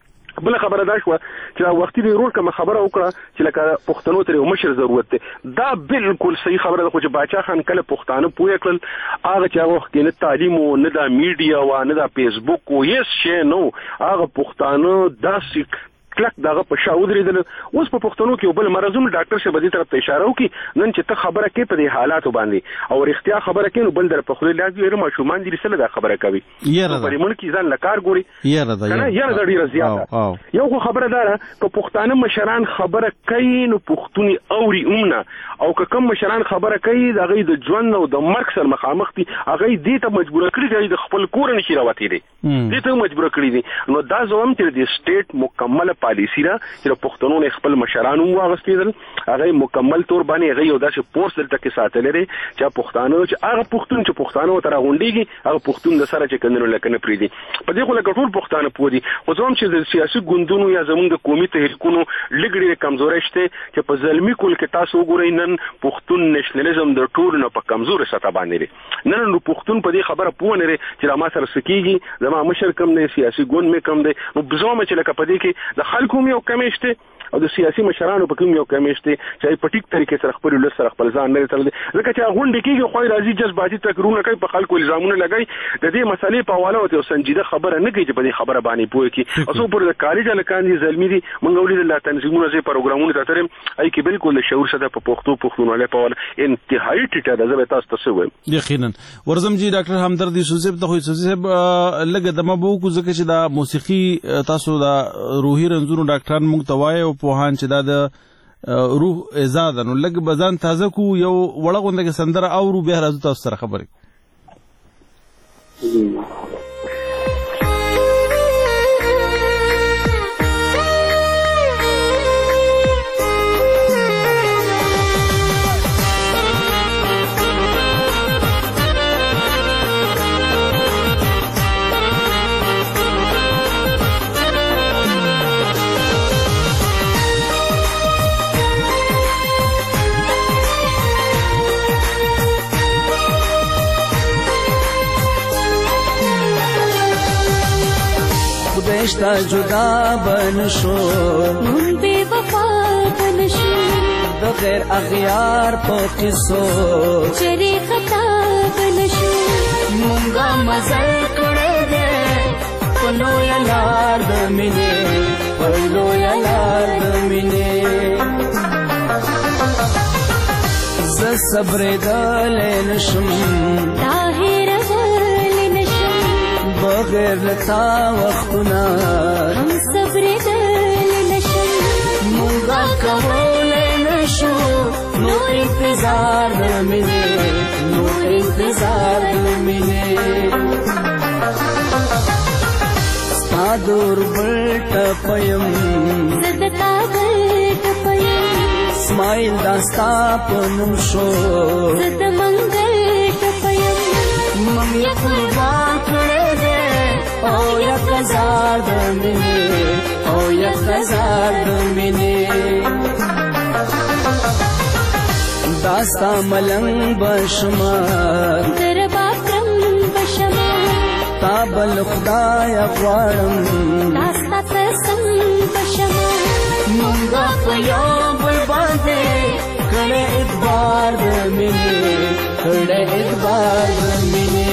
بل خبره دا شو چې وختي دی رول کوم خبره وکړه چې لکه پښتنو ته یو مشر ضرورت دی دا بالکل صحیح خبره ده خو چې باچا خان کله پښتانه پوهه کړل هغه چې هغه کې نه تعلیم او نه د میډیا او نه د فیسبوک او هیڅ شی نو هغه پښتانه داسې کلک دغه په شاو درېدل اوس په پښتنو کې بل مرزوم ډاکټر شه بدی طرف ته اشاره وکي نن چې ته خبره کې په دې حالاتو باندې او اړتیا خبره کې نو بل در په خله لازم یې ما شومان دي سره دا خبره کوي په دې ملک ځان لکار ګوري یاره دا ډیره زیاته یو خو خبره ده په پښتانه مشران خبره کوي نو پښتوني اوري اومنه او که کوم مشران خبره کوي د غي د ژوند او د مرګ سره مخامخ دي هغه دې ته مجبور کړی دی د خپل کور نشي راوتی دي دې ته مجبور کړی دي نو دا زوم چې د سټیټ مکمل پالیسی را چې پښتنو نه خپل مشرانو واغستیدل هغه مکمل تور باندې هغه یو داسې پوسټ دلته کې ساتل لري چې پښتانه چې هغه پښتون چې پښتانه تر غونډيږي هغه پښتون د سره چې کندنو لکه نه پریدي په دې خو لکه ټول پښتانه پودي خو ځوم چې د سیاسي ګوندونو یا زمونږ د قومي تحریکونو لګړي کمزوري شته چې په ظلمي کول کې تاسو وګورئ نن پښتون نېشنلزم د ټول نه په کمزوري سطح باندې نن نو پښتون په دې خبره پوه نه لري چې ما سره سکیږي زما مشر کم نه سیاسي ګوند مې کم دی نو بزوم چې لکه په دې کې د خلکو یو کمیشته او د سیاسي مشرانو په کوم یو کمیشته چې په ټیک طریقې سره خپل له سره خپل ځان نه تل ځکه چې غونډه کېږي خو راځي جذباتي تکرونه کوي په خلکو الزامونه لګای د دې مسلې په حواله او سنجیده خبره نه کوي چې په دې خبره باندې پوهه کی اوسو پر د کالج لکان دي ظلمي دي مونږ ولې د تنظیمونو زی پروګرامونه ته ترم اي کې بالکل شعور سره په پښتونولۍ په حواله انتهایی ټیټه ده زه تاسو ته وایم یقینا ورزم جی ډاکټر همدرد یوسف ته خو یوسف لګه د مبو کو ځکه چې دا موسیقي تاسو دا روحي رنځونو ډاکټران مونږ ته وایي او په هان چې دا د روح ازاد نو لګ بزان تازه کو یو وړغونده کې سندره او رو به راځو تاسو سره خبرې ستا جدا بنشو مون بے وفا بنشو د غیر اغیار په قصو چرې خطا بنشو مونږه مزل کړی دی په لویه لار د مینې په لویه لار د مینې زه صبرېدلی نشم تا هېرولی نشم بغیر له تا وختونه هم صبرېدلی نشم مونږه کولی نشو نور انتظار د مینې نور انتظار د مینې ستا دور بل ټپیم زه د تا بل ټپیم اسماعیل دا ستا په نوم شو زه د منګل ټپیم مم یې قربان کړی دی او یک هزار د مینې او یک هزار د مینې دا ستا ملنګ بشما در باکرم بشما تا بل خدای غواړم دا ستا قسم بشما مونږه په یو بل باندې کړی اعتبار د مینې کړی اعتبار د مینې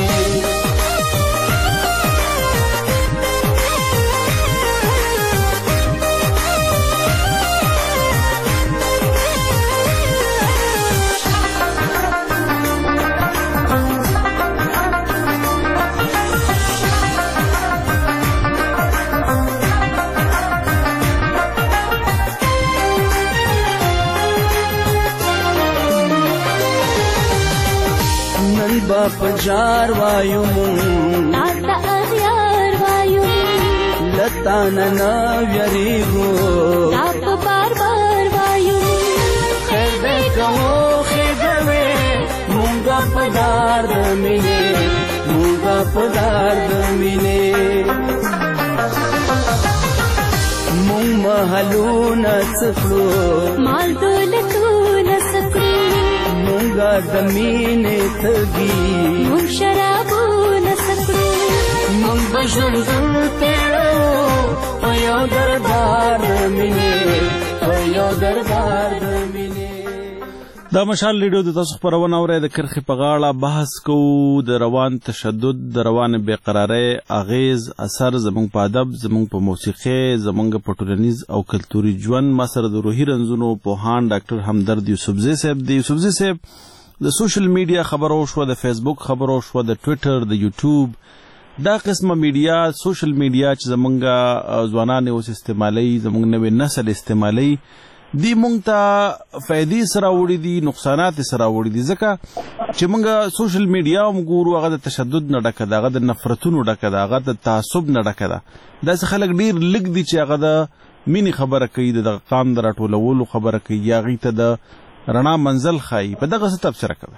با پجار وایو مون تا اغیار وایو لتا ننا ویریگو تا پا بار بار وایو خیر بے کمو خیدوے مونگا پدار دمینی مونگا پدار دمینی مونگ محلو نسکلو مال دولتو نسکلو مونگا دمینی تگی مونگ شرابو نسکلو مونگ بجندل تیرو پیو دربار دمینی پیو دربار دمینی دا مشال ریډیو د تاسو خبرونه اورئ د کرخې په غاړه بحث کوو د روان تشدد د روان بېقرارۍ اغیز اثر زموږ په ادب زموږ په موسیقۍ زموږ په ټولنیز او کلتوري ژوند ما سره د روحي رنځونو پوهان ډاکټر همدرد یوسفزی صاحب دی. یوسفزی صاحب د سوشل میډیا خبرو شوه د فیسبوک خبرو شوه د ټویټر د یوټیوب دا قسمه میډیا سوشل میډیا چې زموږ ځوانان اوس استعمالوي زموږ نوی نسل استعمالوي دی مونږ ته فائدې سره وړي دي نقصانات سره وړي دي ځکه چې مونږ سوشل میډیا هم ګورو هغه د تشدد نه ډکه ده هغه د نفرتونو ډکه ده هغه د تعصب نه ډکه ده داسې خلک ډېر لږ دي چې هغه د مینې خبره کوي د قام د راټولولو خبره کوي یا هغوی ته د رڼا منزل ښایي په دغه څه تبصره کوي.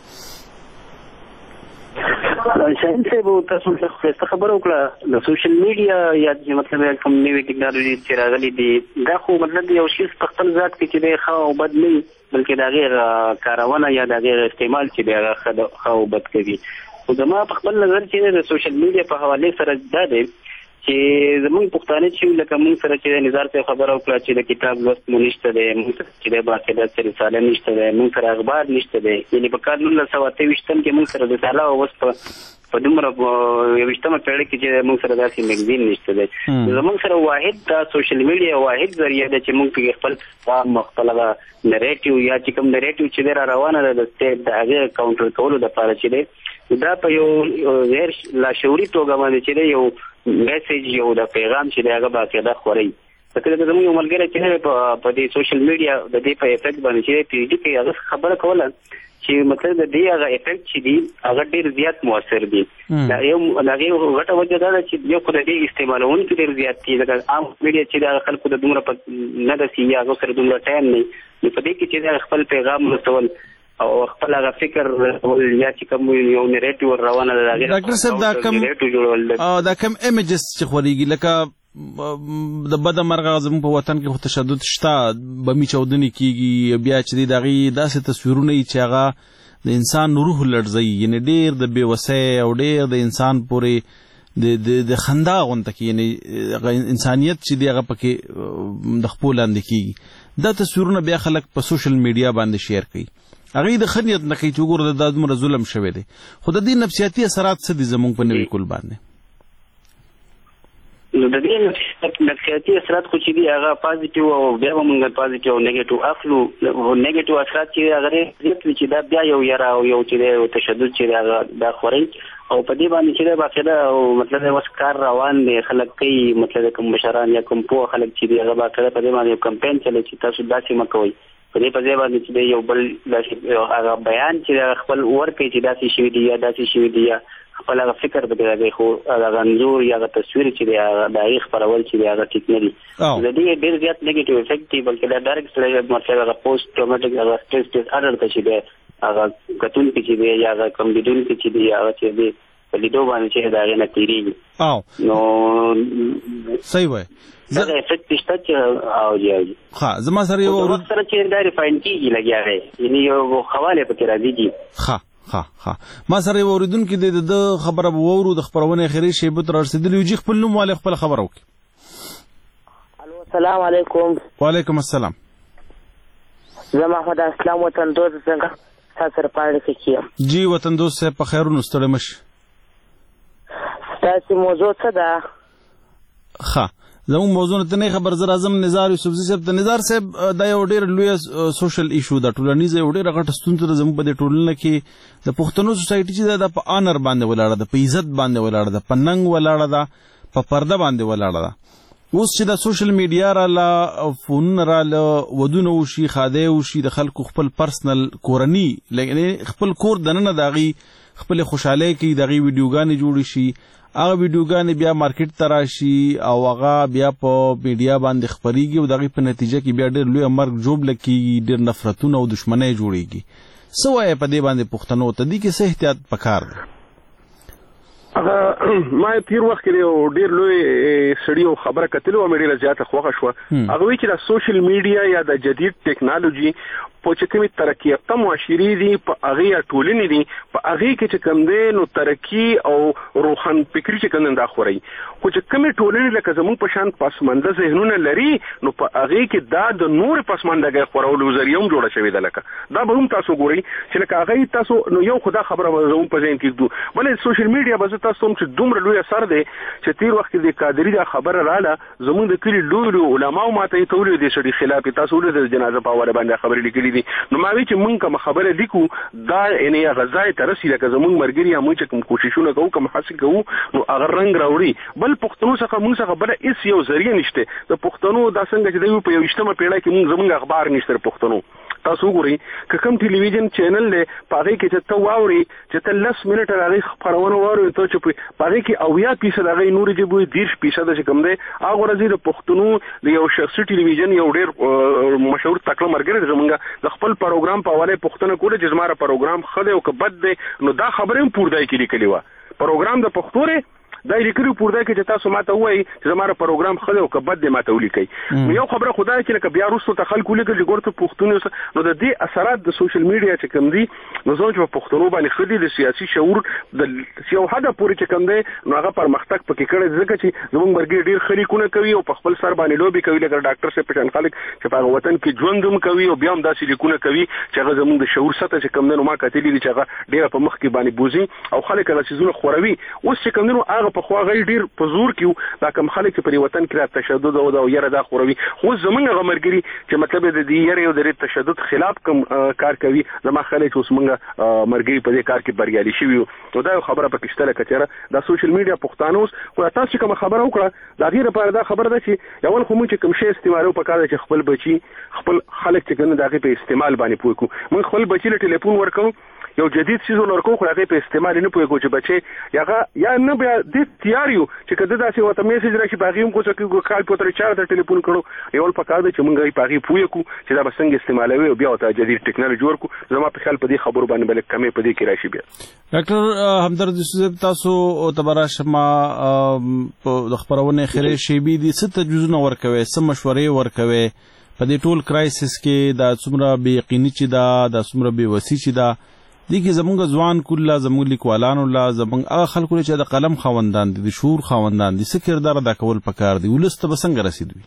شاهین صاحب تاسو څه خبره وکړه د سوشل میډیا یا مطلب کوم نوې ټیکنالوژي چې راغلي دي دا خو مطلب یو شی په خپل ذات کې چې دی ښه او بد نه وي بلکې د هغې کارونه یا د هغې استعمال چې دی هغه ښه او بد کوي. خو زما په خپل نظر چې د سوشل میډیا په حوالې سره دا دی چې زموږ پښتانه چې لکه موږ سره چې نظار صاحب خبره وکړه چې د کتاب لوست مو نشته دی موږ سره چې دی باقاعده رساله نشته دی موږ سره اخبار نشته دی یعنې په کال 1928 کې موږ سره رساله او اوس په دومره یویشتمه پېړۍ کې چې موږ سره داسې میګزین نشته دی زموږ سره واحد دا سوشل میډیا واحد ذریعه ده چې موږ پکې خپل خپل نریټیو یا چې کوم نریټیو چې دی را روانه ده د سټیټ د هغې کاونټر کولو دپاره چې دی دا په یو غیر لاشعوري توګه باندې چې دی یو میسیج یو د پیغام چې دی هغه باقاعده خورئ ځکه د زموږ یو ملګری چې دی په دې سوشل میډیا د دې په افیکټ باندې چې دی پی ایچ ډي کې هغه خبره کوله چې مطلب د دې هغه افیکټ چې دی هغه ډېر زیات مؤثر دی د هغې غټه وجه دا ده چې یو خو د دې استعمالونکي ډېر زیات دي ځکه عام میډیا چې د هغه خلکو د دومره نه رسي یا هغو سره دومره ټایم نه نو په دې کې چې د خپل پیغام رسول او خپل هغه فکر یا چې کوم یو نریټیو روانه ده ډاکټر صاحب دا کوم ایمیجز چې خورېږي لکه د بده مرغه زموږ په وطن کې خو تشدد شته بمي چاودنې کېږي بیا چې د هغې داسې تصویرونه وي چې هغه د انسان روح لړزوي یعنې ډېر د بېوسۍ او ډېر د انسان پورې د خندا غونته کې یعنی انسانیت چې دی هغه پکې د خپل لاندې کیږي دا تصویرونه بیا خلک په سوشل میډیا باندې شیر کوي هغه د خنیت نه کوي چې وګوره د دومره ظلم شوی دی خو د دې نفسیاتي اثرات څه دي زموږ په نوي کول باندې نو د دې نفسیاتي اثرات خو چې دي هغه پازیټیو او بیا موږ پازیټیو او نیگیټیو اخلو نیگیټیو اثرات چې هغه چې دا بیا یو یاره او یو چې تشدد چې هغه دا خوري او په دې باندې چې باقاعده او مطلب اوس کار روان دي خلک کوي مطلب کوم مشران یا کوم په خلک چې دی هغه باقاعده په دې باندې کمپاین چلي چې تاسو داسې مکوئ په دې باندې چې یو بل داسې هغه بیان چې خپل ورکړي چې داسې شوی دی یا داسې شوی دی یا خپل هغه فکر به دی خو هغه انځور یا هغه تصویر چې دی هغه د هغې خپرول چې دی هغه ټیک نه دي د دې ډېر زیات نیګیټیو افیکټ دی بلکې دا ډایرکټ سره مطلب هغه پوسټ ټروماټیک هغه سټریس ډیس آرډر ته چې دی هغه کتونکي چې دی یا هغه کم لیدونکي چې دی هغه چې دی په لیدو باندې چې دا هغې نه تېرېږي نو صحیح وایي دا افیکټ شته چې او جی ښه زما سره یو وخت سره چې دا ریفاین کېږي لګیا دی یعنې یو خواله پکې راځي دي ښه ما سره یو اورېدونکي دی د خبره به واورو د خپرونې اخري شیبو ته رارسېدلي جي خپل نوم والے خپله خبره وکړي الو السلام علیکم وعلیکم السلام زه محمد اسلام وطن دوست څنګه تاسو سره پاړه کې یم جی وطن دوست صاحب په خیرونو ستړی مشي تاسو موضوع څه ده ښه زموږ موضوع نه ته خبر زه راځم نزار یوسفزي صاحب ته نزار صاحب دا یو ډېر لویه سوشل ایشو ده ټولنیزه یو ډېره غټه ستونزه ده زموږ په دې ټولنه کې د پښتنو سوسایټي چې ده په آنر باندې ولاړه ده په عزت باندې ولاړه ده په ننګ ولاړه ده په پرده باندې ولاړه ده اوس چې د سوشل میډیا راله فونونه راله ودونه وشي خادی وشي د خلکو خپل پرسنل کورني خپل کور دننه د هغې خپلې خوشحالۍ کوي د هغې ویډیوګانې جوړې شي هغه ویډیوګانې بیا مارکیټ ته راشي او هغه بیا په میډیا باندې خپریږي او د هغې په نتیجه کې بیا ډېر لویه مرګ جوړ لکېږي ډېر نفرتونه او دشمنۍ جوړېږي څه وایې په دې باندې پښتنو ته دې کې څه احتیاط پکار دی ما تیر وخت کې یو ډېر لوی سړي او خبره کتلې وه مې ډېره زیاته خوښه شوه هغه وایي چې د سوشل میډیا یا د جدید ټیکنالوژي په چې کومې ترقي یافته معاشرې دي په هغې یا ټولنې دي په هغې کې چې کوم دی نو ترقي او روحن فکري چې کوم دی دا خورئ خو چې کومې ټولنې لکه زموږ په شان پسمانده ذهنونه لري نو په هغې کې دا د نورې پسماندګۍ خورولو ذریعه هم جوړه شوې ده لکه دا به هم تاسو ګورئ چې لکه هغې تاسو نو یو خو دا خبره به زموږ په ذهن کې ږدو بلې سوشل میډیا به زه تاسو هم چې دومره لوی اثر دی چې تېر وخت کې د قادري دا خبره راله زموږ د کلي لوی علماو ماته یې کولې دې سړي خلاف تاسو ولې د جنازه په حواله باندې خبرې لیکلي دي نو ما وی چې مونږ کوم خبره لیکو دا یعنې هغه ځای ته رسي لکه زمونږ ملګري یا مونږ چې کوم کوششونه کوو کوم هڅې کوو نو هغه رنګ راوړي بل پښتنو څخه مونږ څخه بله هېڅ یو ذریعه نشته د پښتنو دا څنګه چې دی په 21مه پېړۍ کې مونږ زمونږ اخبار نشته د پښتنو تاسو وګورئ که کوم ټلویزیون چینل دی په هغې کې چې ته واورئ چې ته 10 منټه د هغې خپرونه واورئ ته چې په هغې کې 80% هغې نورې ژبې 30% چې کوم دی هغه ورځې د پښتنو د یو شخصي ټلویزیون یو ډېر مشهور تکړه ملګری دی زمونږ د خپل پروګرام په حواله پوښتنه کوله چې زما پروګرام ښه دی او که بد دی نو دا خبره هم پوردای کې لیکلې وه پروګرام د پښتو دی دا یې لیکلي پوردای کې چې تاسو ماته ووایئ چې زما پروګرام ښه دی او که بد دی ماته ولیکئ نو یو خبره خو دا چې لکه بیا وروسته ته خلکو ولیکل چې ګوره ته پښتون یې نو د دې اثرات د سوشل میډیا چې کوم دي نو زه چې په پښتنو باندې ښه دي د سیاسي شعور د یو حده پورې چې کوم دی نو هغه پرمختګ پکې کړی ځکه چې زموږ ملګري ډېر ښه لیکونه کوي او په خپل سر باندې لوبې کوي لکه ډاکټر صاحب په شان خلک چې په هغه وطن کې ژوند هم کوي او بیا هم داسې لیکونه کوي چې هغه زموږ د شعور سطحه چې کوم دی نو ما کتلي دي چې هغه ډېره په مخ کې باندې بوځي او خلک هغه څیزونه خوروي اوس چې کوم دی نو هغه پخوا هغوی ډېر په زور کې دا کوم خلک چې په وطن کې را تشدد او دا یره دا خوروي خو زمونږ هغه ملګري چې مطلب د دې یره او د تشدد خلاف کوم کار کوي زما خلک اوس مونږ ملګري په دې کار کې بریالي شوي نو دا خبره پکې شته لکه چېرې دا سوشل میډیا پښتانه اوس خو تاسو چې کوم خبره وکړه د هغې لپاره دا خبره ده چې اول خو مونږ چې کوم شی استعمالوو پکار ده چې خپل بچي خپل خلک چې کوم د هغې په استعمال باندې پوه کړو مونږ خپل بچي له ټلیفون ورکوو یو جدید څیز ورکوو خو هغې په استعمال نه پوهېږو چې بچی هغه یا نه بیا دې تیار یو چې که ده داسې ورته میسج راشي په هغې هم کوڅه کې کال پوتره چا ته ټلیفون کړو یول پکار ده چې مونږ په هغې پوه کړو چې دا به څنګه استعمالوي او بیا ورته جدید ټیکنالوژي ورکړو زما په خیال په دې خبرو باندې به لږ کمې په دې کې راشي بیا ډاکټر همدرد یوسف صاحب تاسو ته به راشم د خپرونې خیرې شیبې دي څه تجویزونه ورکوئ څه مشورې ورکوئ په دې ټول کرایسس کې دا څومره بې یقیني چې دا څومره بې وسي چې دا دي کې زمونږ ځوان کله زمونږ لیکوالانو لا زمونږ هغه خلکو چې د قلم خاوندان دي د شعور خاوندان دي څه کردار ادا کول پکار دي ولس ته به څنګه رسیدوي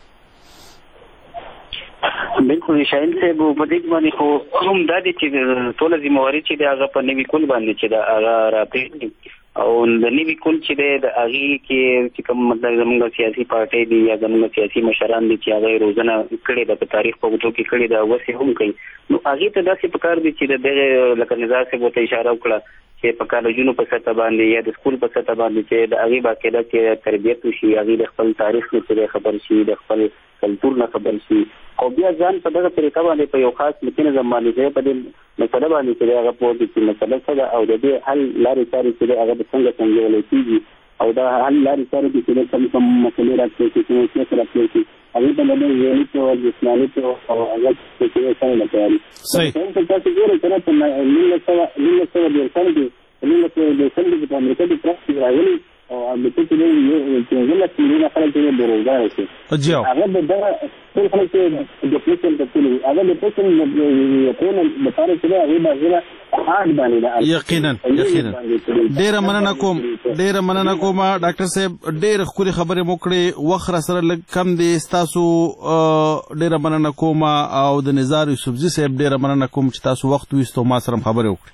بالکل شاهین صاحب په دې باندې خو هم دا دي چې ټول ذمہواری چې د هغه په نوي کول باندې چې د هغه راپېږي او د نوي کول چې د هغه کې کوم مطلب زموږ سیاسي پارټي دي یا زموږ سیاسي مشران دي چې هغه روزنه کړي د تاریخ په وګړو کې کړي دا وسه هم کوي نو هغه ته داسې پکار دي چې د لکه نظام څخه ته اشاره وکړه چې په کالجونو په سطح باندې یا د سکول په سطح باندې چې د هغه باقاعده چې تربیت وشي هغه د خپل تاریخ نه خبر شي د خپل کلتور نه خبر شي او بیا ځان په دغه طریقه باندې په یو خاص میکانیزم باندې په دې مسله باندې چې هغه په دې چې مسله څه او د دې حل لارې چارې چې هغه څنګه ولې کیږي او دا حل لارې چارې چې کوم مسلې راځي چې څه راځي هغه په دې یوه څه او جسماني او هغه چې څه نه کوي صحیح څنګه چې ګورې چې په لیله څه د څنګه په امریکا کې پراختیا راغلي او امریکا کې چې ولې چې خلک یې بروزار شي هغه د ټول خلک د پلیسن په ټول هغه د پلیسن په لپاره چې هغه باندې هارد باندې یقینا ډېر مننه کوم ډاکټر صاحب ډېر خوري خبرې موکړې وخت را سره لږ کم دی تاسو ډېر مننه کوم او د نزار یوسفزي صاحب ډېر مننه کوم چې تاسو وخت وستو ما سره خبرې وکړې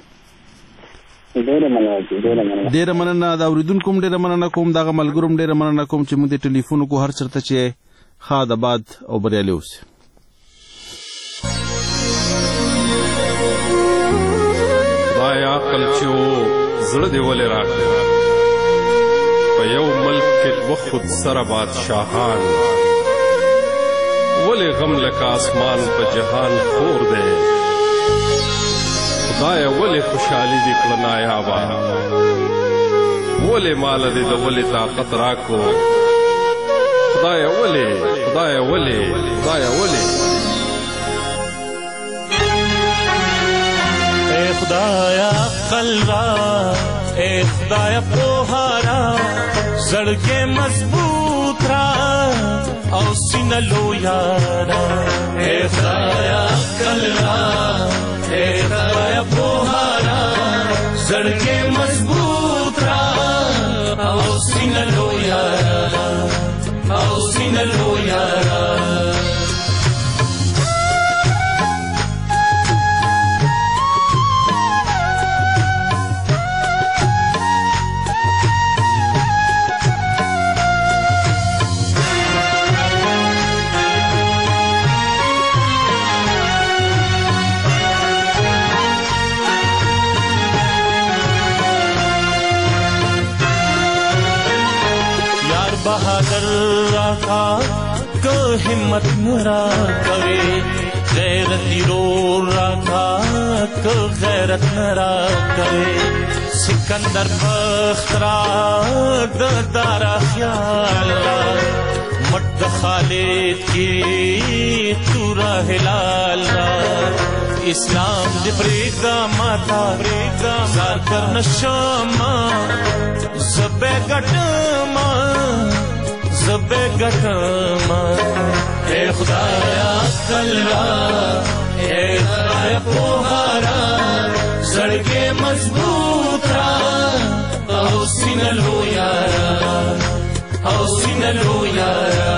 ډېر مننه دا اوریدونکو ډېر مننه کوم دغه ملګروم ډېر مننه کوم چې موږ د ټلیفون کو هر چرته چې خاد آباد او بریالي اوسئ خدای عقل چې و زړه دې ولې راکړې په یو ملک کې دوه خود سره بادشاهان ولې غم لکه اسمان په جهان خور دی خدای ولې خوشحالي دې کړه نایابه ولې مال دې د ولې طاقت راکو خدای ولې اے خدای عقل را اے خدای پوهارا زړګې مضبوط را او سینه لویارا اے خدای عقل را اے خدای پوهارا زړګې مضبوط را او سینه لویارا او سینه لویارا बहादुर राखा को हिम्मत नरा करे गैरती रो राखा को गैरत नरा करे सिकंदर बख्तरा दारा ख्याल मट खालिद की चूरा हिलाल इस्लाम दे प्रेगा माता प्रेगा जार कर नशमा ज़बे गटमा ए खुदाया कलरा ए खुदाया पोहारा सड़के मजबूत रा औ सिनलो यारा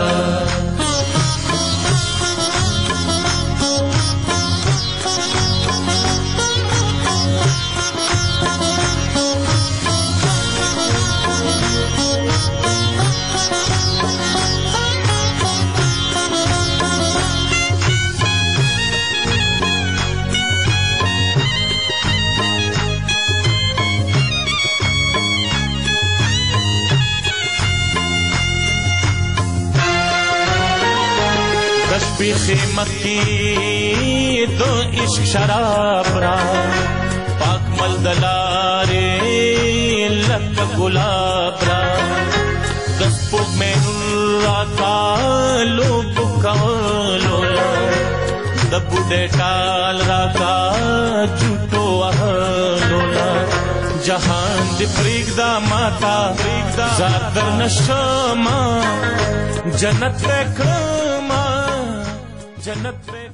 खिमत की दो इश्क शराब रा पाक मलदलारे लक गुलाब रा दस्पो में नुरा का लोग कलोला दबुडे टाल रा का झूठो अहलोला जहान दे प्रीगदा माता ज़ादर नशमा जन्नत पे जन्नत पे